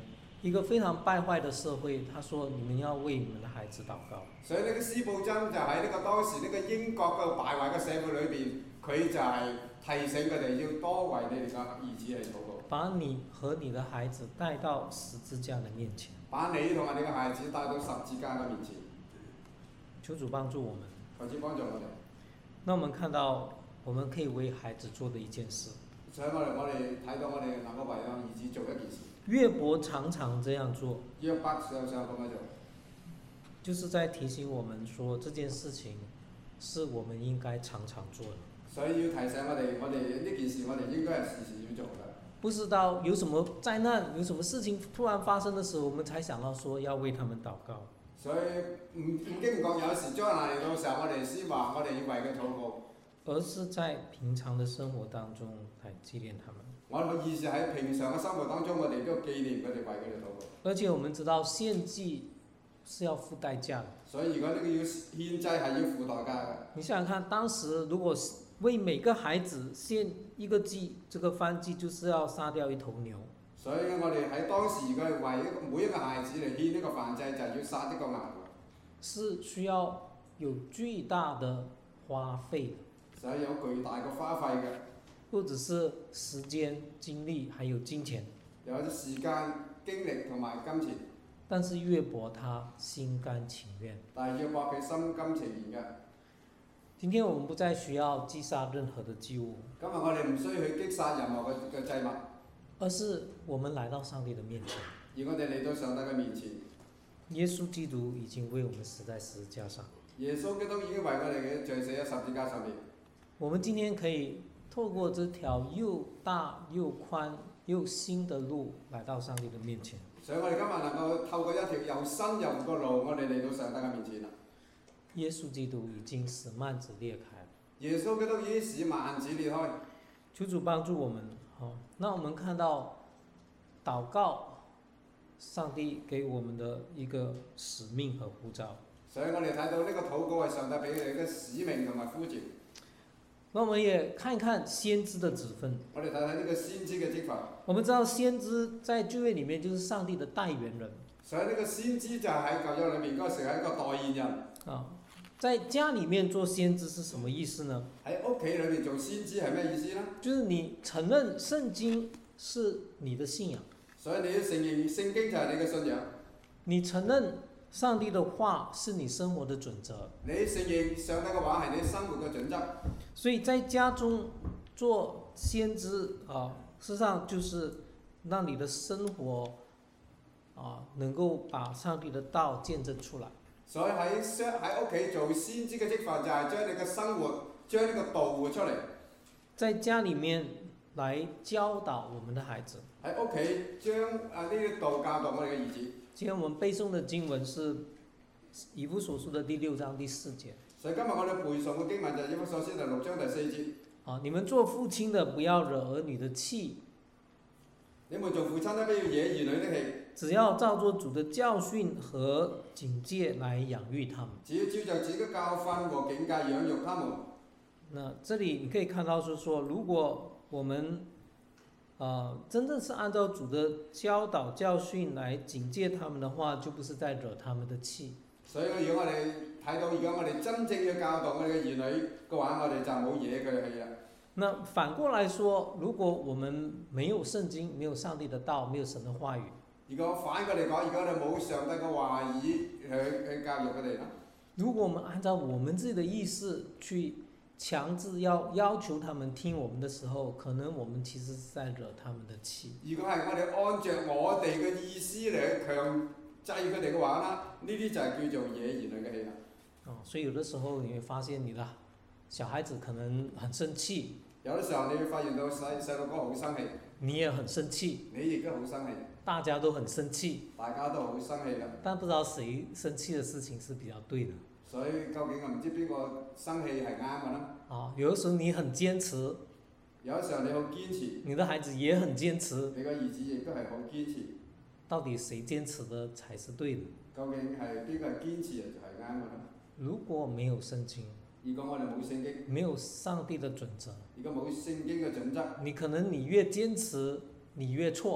一個非常敗壞的社會，他說你們要為你們的孩子禱告。 所以呢個司布真就喺呢個當時呢個英國個敗壞嘅社會裏邊，佢就係提醒佢哋要多為你哋嘅兒子嚟禱告。 把你和你的孩子帶到十字架的面前。 把你同埋你嘅孩子帶到十字架嘅面前。 求主幫助我們。 求主幫助我哋。 那我們看到，我們可以為孩子做的一件事。 所以我哋我哋睇到我哋能夠為我兒子做一件事。 約伯常常這樣做。 約伯常常咁樣做。 就是在提醒我們說，這件事情是我們應該常常做的。 所以要提醒我哋，我哋呢件事我哋應該係時時要做嘅。 不是到有什麼災難、有什麼事情突然發生的時候，我們才想到說要為他們禱告。 所以唔唔經唔講，有時災難嚟到嘅時候，我哋先話我哋要為佢禱告。 而是在平常的生活當中來紀念他們。 我嘅意思喺平常嘅生活當中，我哋都紀念佢哋，為佢哋禱告。 而且我們知道獻祭是要付代價的。 所以如果呢個要獻祭係要付代價嘅。 你想想看，當時如果為每個孩子獻一個祭，這個燔祭就是要殺掉一頭牛。 所以我哋喺當時如果係為一個每一個孩子嚟獻呢個燔祭，就係要殺一個牛。是需要有巨大的花費。 所以有巨大嘅花費嘅。 不只是時間、精力，還有金錢。 有啲時間、精力同埋金錢。 但是約伯他心甘情願。 但係約伯佢心甘情願嘅。 今天我們不再需要擊殺任何的祭物。 今日我哋唔需要去擊殺任何嘅嘅祭物， 而是我們來到上帝的面前。 而我哋嚟到上帝嘅面前。 耶穌基督已經為我們死在十字架上。 耶穌基督已經為我哋嘅罪死喺十字架上面。 我們今天可以透過這條又大又寬又新的路來到上帝的面前。 所以我哋今日能夠透過一條又新又闊嘅路，我哋嚟到上帝嘅面前啦。 耶穌基督已經使幔子裂開。 耶穌基督已經使幔子裂開。 求主幫助我們。好，那我們看到禱告，上帝給我們的一個使命和呼召。 所以我哋睇到呢個禱告係上帝俾佢哋嘅使命同埋呼召。 那我們也看一看先知的職分。 我哋睇睇呢個先知嘅職分。 我們知道先知在舊約裡面就是上帝的代言人。 所以呢個先知就喺舊約裡面嗰時係一個代言人。 啊，在家裡面做先知是什麼意思呢？ 喺屋企裏面做先知係咩意思呢？ 就是你承認聖經是你的信仰。 所以你要承認聖經就係你嘅信仰。 你承認上帝的話是你生活的準則。 你承認上帝嘅話係你生活嘅準則。 所以在家中做先知啊，事實上就是讓你的生活啊能夠把上帝的道見證出來。 所以喺喺屋企做先知嘅職份就係將你嘅生活將呢個道活出嚟。 在家裡面來教導我們的孩子。 喺屋企將啊呢啲道教導我哋嘅兒子。 今天我們背誦的經文是以弗所書的第六章第四節。 所以今日我哋背誦嘅經文就係以弗所書第六章第四節。 啊，你們做父親的不要惹兒女的氣。 你們做父親的不要惹兒女的氣。 只要照着主的教訓和警戒來養育他們。 只要照着自己嘅教訓和警戒養育他們。 那這裡你可以看到是說，如果我們呃真正是按照主的教導教訓來警戒他們的話，就不是在惹他們的氣。 所以如果我哋睇到，如果我哋真正要教導我哋嘅兒女嘅話，我哋就冇惹佢嘅氣啦。 那反過來說，如果我們沒有聖經，沒有上帝的道，沒有神的話語。 如果反過嚟講，如果你冇上帝嘅話語去去教育佢哋啦。 如果我們按照我們自己的意思去強制要要求他們聽我們的時候，可能我們其實是在惹他們的氣。 如果係我哋按照我哋嘅意思嚟強制佢哋嘅話啦，呢啲就係叫做惹兒女嘅氣啦。 哦，所以有的時候你會發現你的小孩子可能很生氣。 有啲時候你會發現到細細路哥好生氣。 你也很生氣。 你亦都好生氣。 大家都很生氣。 大家都好生氣㗎。 但不知道誰生氣的事情是比較對的。 所以究竟我唔知邊個生氣係啱嘅啦。 啊，有的時候你很堅持。 有啲時候你好堅持。 你的孩子也很堅持。 你個兒子亦都係好堅持。 到底誰堅持的才是對的？ 究竟係邊個係堅持就係啱嘅啦？ 如果沒有聖經， 如果我哋冇聖經， 沒有上帝的準則， 如果冇聖經嘅準則， 你可能你越堅持，你越錯。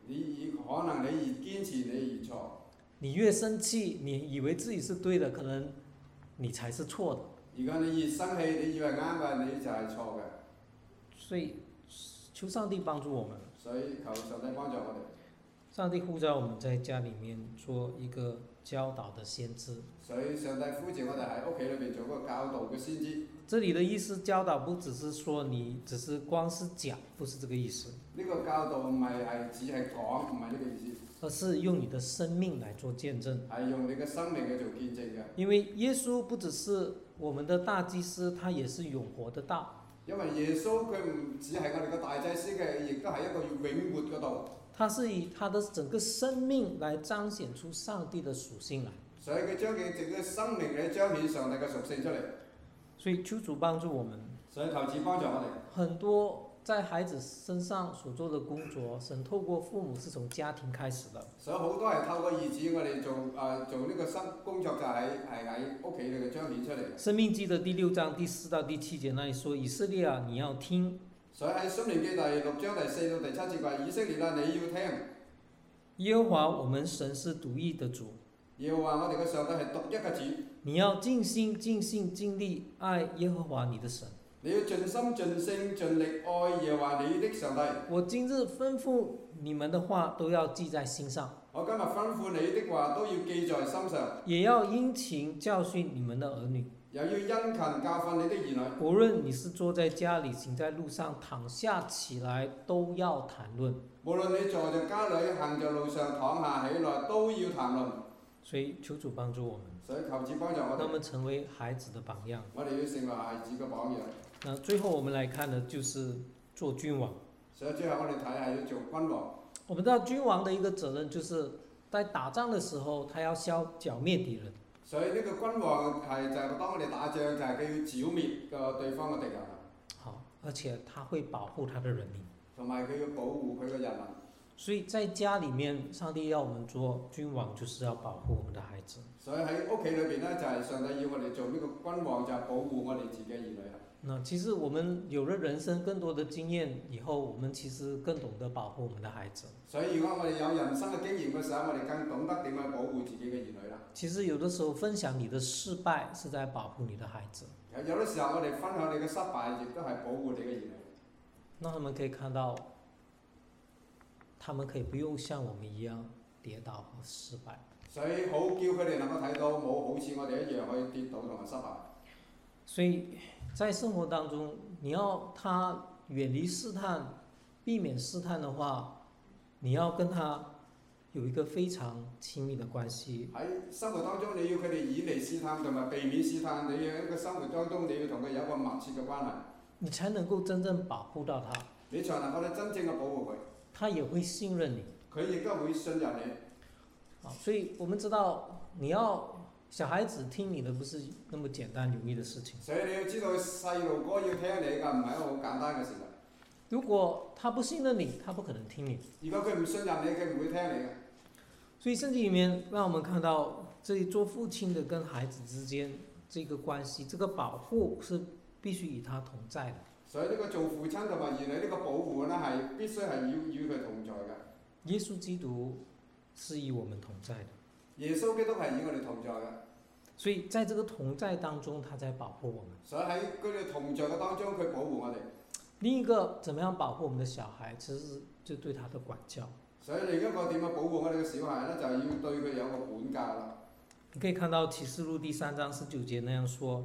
你越可能你越堅持，你越錯。 你越生氣，你以為自己是對的，可能你才是錯的。 如果你越生氣，你以為啱嘅，你就係錯嘅。 所以求上帝幫助我們。 所以求上帝幫助我哋。 上帝呼召我們在家裡面做一個教導的先知。 所以上帝呼召我哋喺屋企裏邊做個教導嘅先知。 這裡的意思，教導不只是說你只是光是講，不是這個意思。 呢個教導唔係係只係講，唔係呢個意思。 而是用你的生命來做見證。 係用你嘅生命去做見證嘅。 因為耶穌不只是我們的大祭司，他也是永活的道。 因為耶穌佢唔只係我哋嘅大祭司嘅，亦都係一個永活嘅道。他是以他的整個生命來彰顯出上帝的屬性來。 所以佢將佢整個生命嚟彰顯上帝嘅屬性出嚟。 所以求主幫助我們。 所以求主幫助我哋。 很多在孩子身上所做的工作，神透過父母是從家庭開始的。 所以好多係透過兒子，我哋做誒、呃、做呢個新工作就係係喺屋企裏嘅彰顯出嚟。 申命記的第六章第四到第七節那裡說：以色列啊，你要聽。 所以喺申命記第六章第四到第七節話：以色列啊，你要聽。 耶和華我們神是獨一的主。 耶和華我哋嘅上帝係獨一嘅主。 你要盡心盡性盡力愛耶和華你的神。 你要盡心盡性盡力愛耶和華你的上帝。 我今日吩咐你們的話都要記在心上。 我今日吩咐你的話都要記在心上。 也要殷勤教訓你們的兒女。 又要殷勤教訓你的兒女。 無論你是坐在家裡、行在路上、躺下起來，都要談論。 無論你坐在家裡、行在路上、躺下起來，都要談論。 所以求主幫助我們。 所以求主幫助我哋。 讓我們成為孩子的榜樣。 我哋要成為孩子嘅榜樣。 那最後我們來看的就是做君王。 所以最後我哋睇係要做君王。 我們知道君王的一個責任，就是在打仗的時候，他要消剿滅敵人。 所以呢個君王係就係當我哋打仗，就係佢要剿滅個對方嘅敵人。 好，而且他會保護他的人民。 同埋佢要保護佢嘅人民。 所以在家裡面，上帝要我們做君王，就是要保護我們的孩子。 所以喺屋企裏邊呢，就係上帝要我哋做呢個君王，就係保護我哋自己嘅兒女啦。 那其實我們有了人生更多的經驗以後，我們其實更懂得保護我們的孩子。 所以如果我哋有人生嘅經驗嘅時候，我哋更懂得點樣保護自己嘅兒女啦。 其實有的時候分享你的失敗，是在保護你的孩子。 有啲時候我哋分享你嘅失敗，亦都係保護你嘅兒女。 那他們可以看到，他們可以不用像我們一樣跌倒和失敗。 所以好叫佢哋能夠睇到冇好似我哋一樣可以跌倒同埋失敗。 所以在生活當中，你要他遠離試探，避免試探的話，你要跟他有一個非常親密的關係。 喺生活當中，你要佢哋遠離試探同埋避免試探，你要喺個生活當中，你要同佢有一個密切嘅關係， 你才能夠真正保護到他。 你才能夠咧真正嘅保護佢。 他也會信任你。 佢亦都會信任你。 啊，所以我們知道，你要小孩子聽你的，不是那麼簡單容易的事情。 所以你要知道，細路哥要聽你㗎，唔係一個好簡單嘅事情。 如果他不信任你，他不可能聽你。 如果佢唔信任你，佢唔會聽你嘅。 所以聖經裡面讓我們看到，這裡做父親的跟孩子之間這個關係，這個保護是必須與他同在的。 所以呢個做父親同埋兒女呢個保護呢，係必須係要與佢同在嘅。 耶穌基督是與我們同在的。 耶穌基督係與我哋同在嘅。 所以在這個同在當中，他在保護我們。 所以喺佢哋同在嘅當中，佢保護我哋。 另一個，怎麼樣保護我們的小孩，其實是就對他的管教。 所以另一個點樣保護我哋嘅小孩呢？就係要對佢有個管教啦。 你可以看到啟示錄第三章十九節那樣說。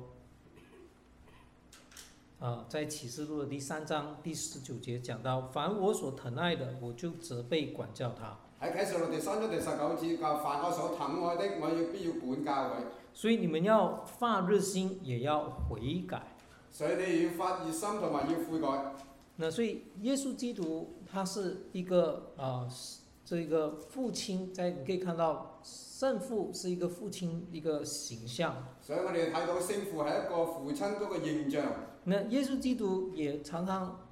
啊，在啟示錄的第三章第十九節講到，凡我所疼愛的，我就責備管教他。 喺啟示錄第三章第十九節講，凡我所疼愛的，我要必要管教佢。 所以你們要發熱心，也要悔改。 所以你要發熱心同埋要悔改。 那所以耶穌基督他是一個啊、呃，這個父親，在你可以看到聖父是一個父親一個形象。 所以我哋睇到聖父係一個父親嗰個形象。 那耶穌基督也常常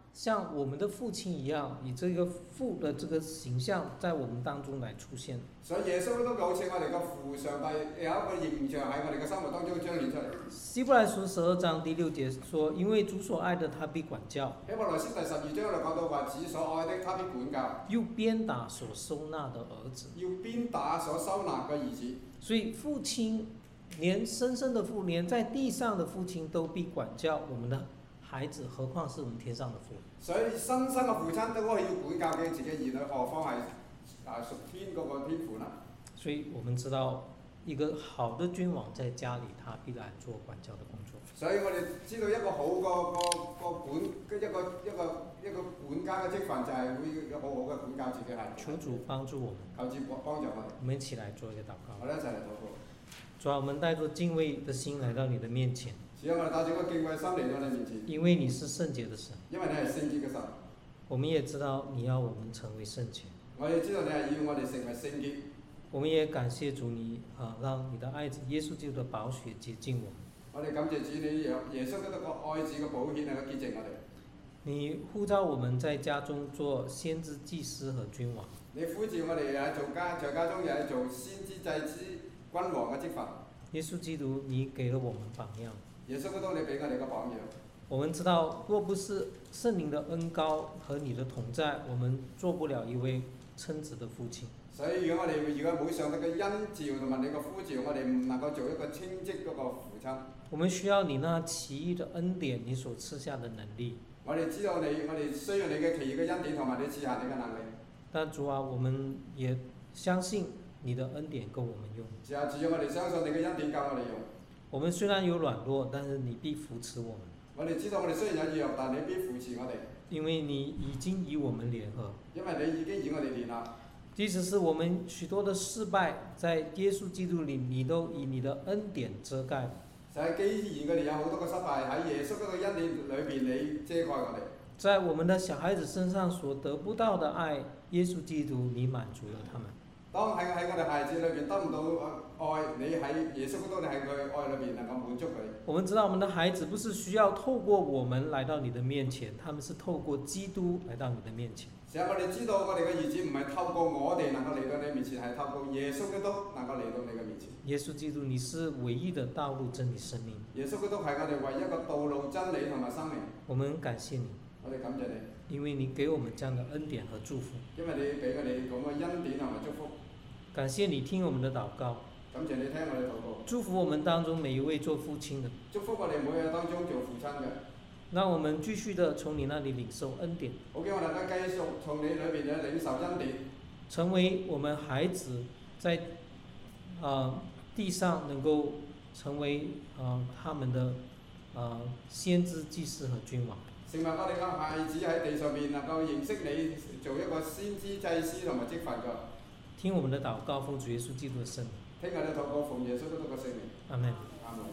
像我们的父親一樣，以這個父的這個形象在我們當中來出現。 所以耶穌都好似我哋個父上帝有一個形象喺我哋嘅生活當中彰顯出嚟。 希伯來書十二章第六節說：因為主所愛的，他必管教； 希伯來書第十二章嗰度講到話，主所愛的，他必管教。 又鞭打所收納的兒子。 要鞭打所收納嘅兒子。 所以父親，連生生的父，連在地上的父親都必管教我們的孩子，何況是我們天上的父。 所以生生嘅父親都可以要管教嘅自己兒女，何況係啊屬天嗰個天父啦。 所以我們知道，一個好的君王在家裡，他必然做管教的工作。 所以我哋知道一個好個個個管一個一個一個管家嘅職份，就係會有好好嘅管教自己孩子。 求主幫助我們， 求主幫助我哋。 我們一起來做一個禱告。 我哋一齊嚟禱告。 主啊，我們帶着敬畏的心來到你的面前。 主啊，我哋帶住個敬畏心嚟到你面前。 因為你是聖潔的神。 因為你係聖潔嘅神。 我們也知道你要我們成為聖潔。 我哋知道你係要我哋成為聖潔。 我們也感謝主你啊，讓你的愛子耶穌基督的寶血潔淨我們。 我哋感謝主你耶耶穌基督個愛子嘅寶血能夠潔淨我哋。 你呼召我們在家中做先知、祭司和君王。 你呼召我哋喺做家在家中又係做先知、祭司、君王嘅職份。 耶穌基督，你給了我們榜樣。 耶穌基督，你俾我哋個榜樣。 我們知道，若不是聖靈的恩膏和你的同在，我們做不了一位稱職的父親。 所以如果我哋如果冇上帝嘅恩召同埋你個呼召，我哋唔能夠做一個稱職嗰個父親。 我們需要你那奇異的恩典，你所賜下的能力。 我哋知道你，我哋需要你嘅奇異嘅恩典同埋你賜下你嘅能力。 但主啊，我們也相信你的恩典夠我們用。 主啊，主啊，我哋相信你嘅恩典夠我哋用。 我們雖然有軟弱，但是你必扶持我們。 我哋知道我哋雖然有軟弱，但你必扶持我哋。 因為你已經與我們聯合。 因為你已經與我哋聯合。 即使是我們許多的失敗，在耶穌基督裏，你都以你的恩典遮蓋。 就係既然我哋有好多個失敗，喺耶穌嗰個恩典裏邊，你遮蓋我哋。在我們的小孩子身上所得不到的愛，耶穌基督你滿足了他們。當喺喺我哋孩子裏邊得唔到愛，你喺耶穌基督，你喺佢愛裏邊能夠滿足佢。我們知道我們的孩子不是需要透過我們來到你的面前，他們是透過基督來到你的面前。其實我哋知道我哋嘅兒子唔係透過我哋能夠嚟到你面前，係透過耶穌基督能夠嚟到你嘅面前。耶穌基督，你是唯一的道路、真理、生命。耶穌基督係我哋唯一嘅道路、真理同埋生命。我們感謝你。我哋感謝你，因為你給我們這樣的恩典和祝福。因為你俾我哋咁嘅恩典同埋祝福。感謝你聽我們的禱告。感謝你聽我哋禱告。祝福我們當中每一位做父親的。祝福我哋每一位當中做父親嘅。讓我們繼續的從你那裡領受恩典。好嘅，我哋繼續從你裏邊嘅領受恩典。成為我們孩子在啊、呃、地上能夠成為啊、呃、他們的啊、呃、先知、祭司和君王。成為我哋嘅孩子喺地上面能夠認識你，做一個先知、祭司同埋職份嘅。聽我們的禱告，奉主耶穌基督的聖名。聽我哋禱告，奉耶穌基督嘅聖名。阿門。阿門。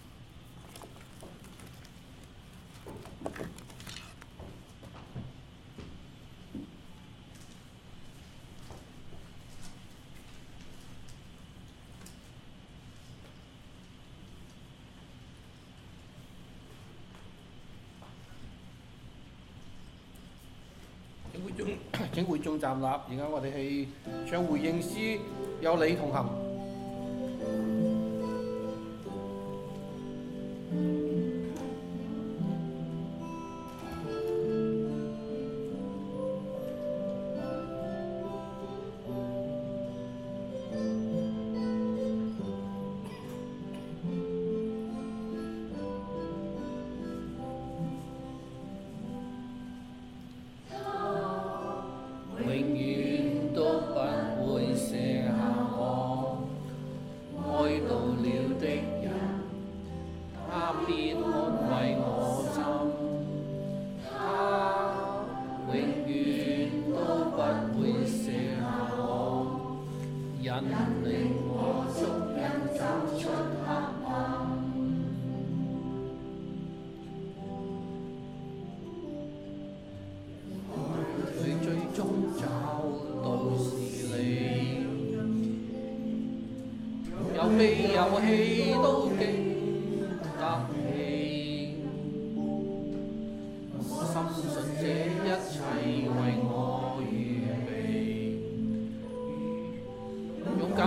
請會眾請會眾站立，而家我哋係唱回應詩，有你同行。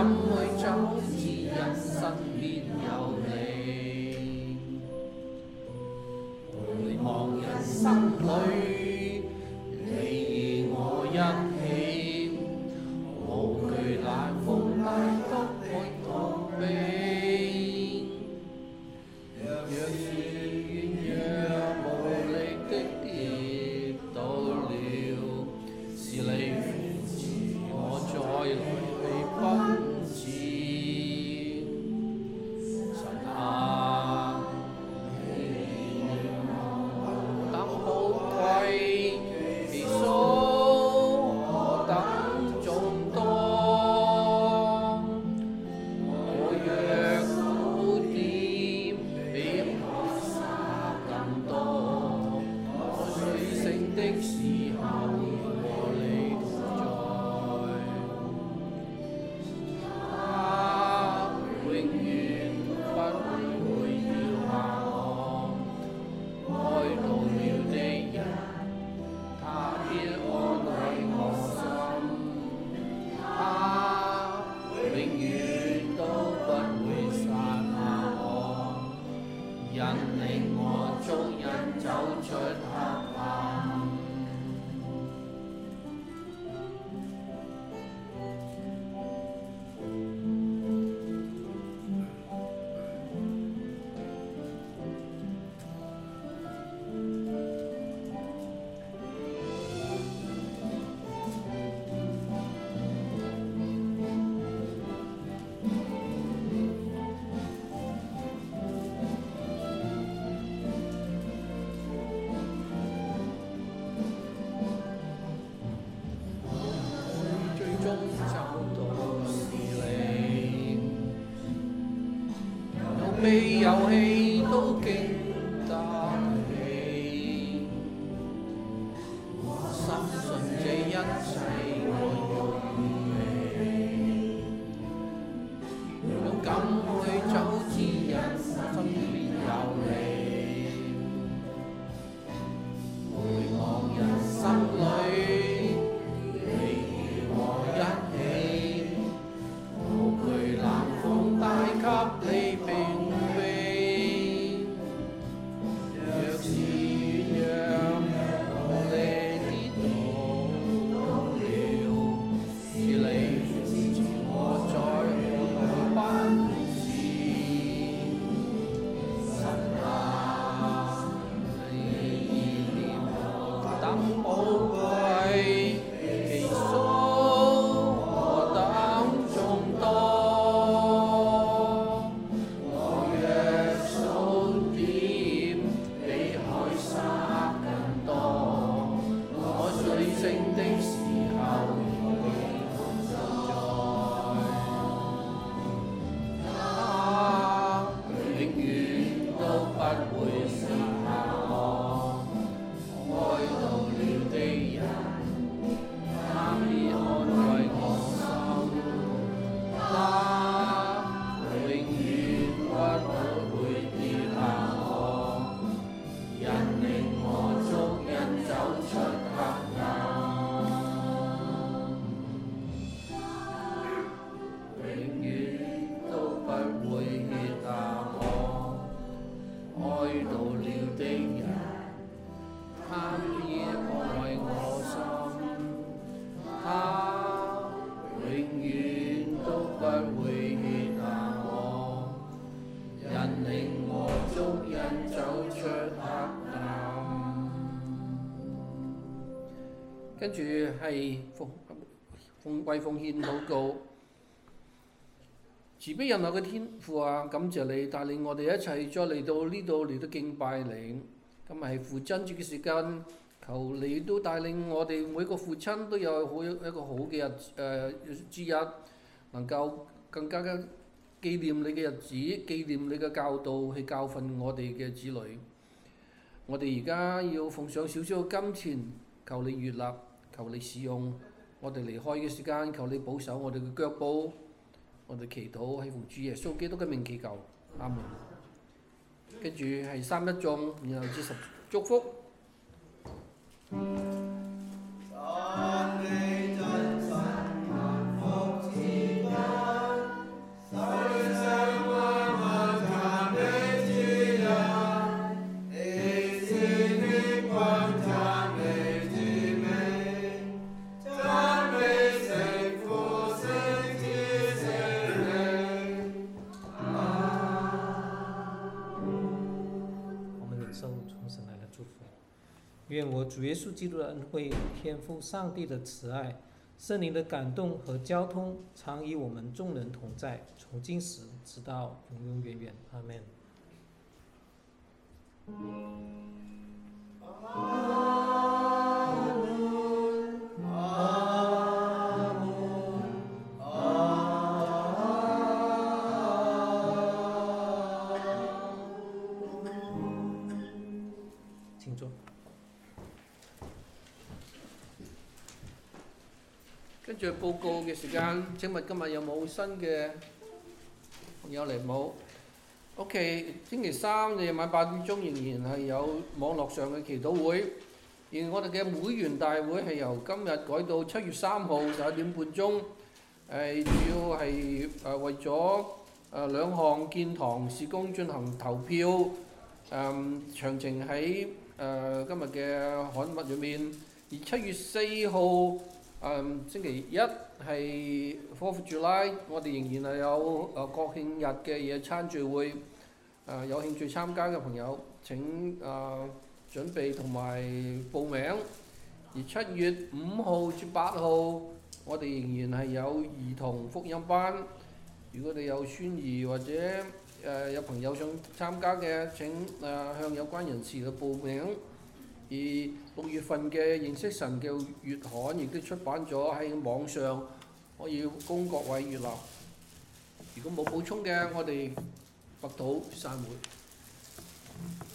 敢去走，只因身邊有你。回望人生裏，你與我一起，無懼難風大都會逃避。若是軟弱無力的跌倒了，是你扶持我再來奔前。神啊，你何等寶貴，其數何等眾多。我若苦點，比海沙更多。我睡醒的時候，和你同在。他永遠不會丟下我，愛到了的人，他必安慰我心。他永遠都不會殺下我，引領我足印走出黑暗。最終找到是你，有悲有喜都經得起。我深信這一切我要預備，勇敢去走，只因身邊有你。回望人生裏，你與我一起，無懼冷風帶給你並飛。若是軟弱無力跌倒了，是你扶持我再來奔前。神啊，你意念何等寶貴，其數何等眾多。我若數點，比海沙更多。我睡醒的時候，與你同在。他永遠都不會殺下我，愛到了的人，他必安慰我心。他永遠不會跌下我，引領我足印走出黑暗。永遠都不會撇下我，愛到了的人，他必安慰我心。他永遠都不會撇下我，引領我足印走出黑暗。跟住係奉奉為奉獻禱告。慈悲仁愛嘅天父啊，感謝你帶領我哋一齊再嚟到呢度嚟到敬拜你。今日係父親節嘅時間，求你都帶領我哋每個父親都有好一個好嘅日誒之日，能夠更加嘅紀念你嘅日子，紀念你嘅教導，去教訓我哋嘅子女。我哋而家要奉上少少嘅金錢，求你悅納，求你使用。我哋離開嘅時間，求你保守我哋嘅腳步。我哋祈禱係奉主耶穌基督嘅名祈求，阿門。跟住係三一頌，然後接十祝福。 神你真神萬福之君。 愿我主耶稣基督的恩惠、天父上帝的慈爱、圣灵的感动和交通，常与我们众人同在，从今时直到永永远远。阿门。请坐。 跟住報告嘅時間，請問今日有冇新嘅朋友嚟冇 ？OK， 星期三夜晚八點鐘仍然係有網絡上嘅祈禱會，而我哋嘅會員大會係由今日改到七月三號十一點半鐘。誒、主要係誒為咗誒兩項建堂事工進行投票，誒、詳情喺誒今日嘅刊物裏面。而七月四號誒星期一係 Fourth of July， 我哋仍然係有誒國慶日嘅野餐聚會。誒、有興趣參加嘅朋友請誒、準備同埋報名。而七月五號至八號，我哋仍然係有兒童福音班。如果你有孫兒或者誒、呃有朋友想參加嘅，請誒、呃向有關人士去報名。而六月份嘅認識神嘅月刊亦都出版咗喺網上，可以供各位閲覽。如果冇補充嘅，我哋默禱散會。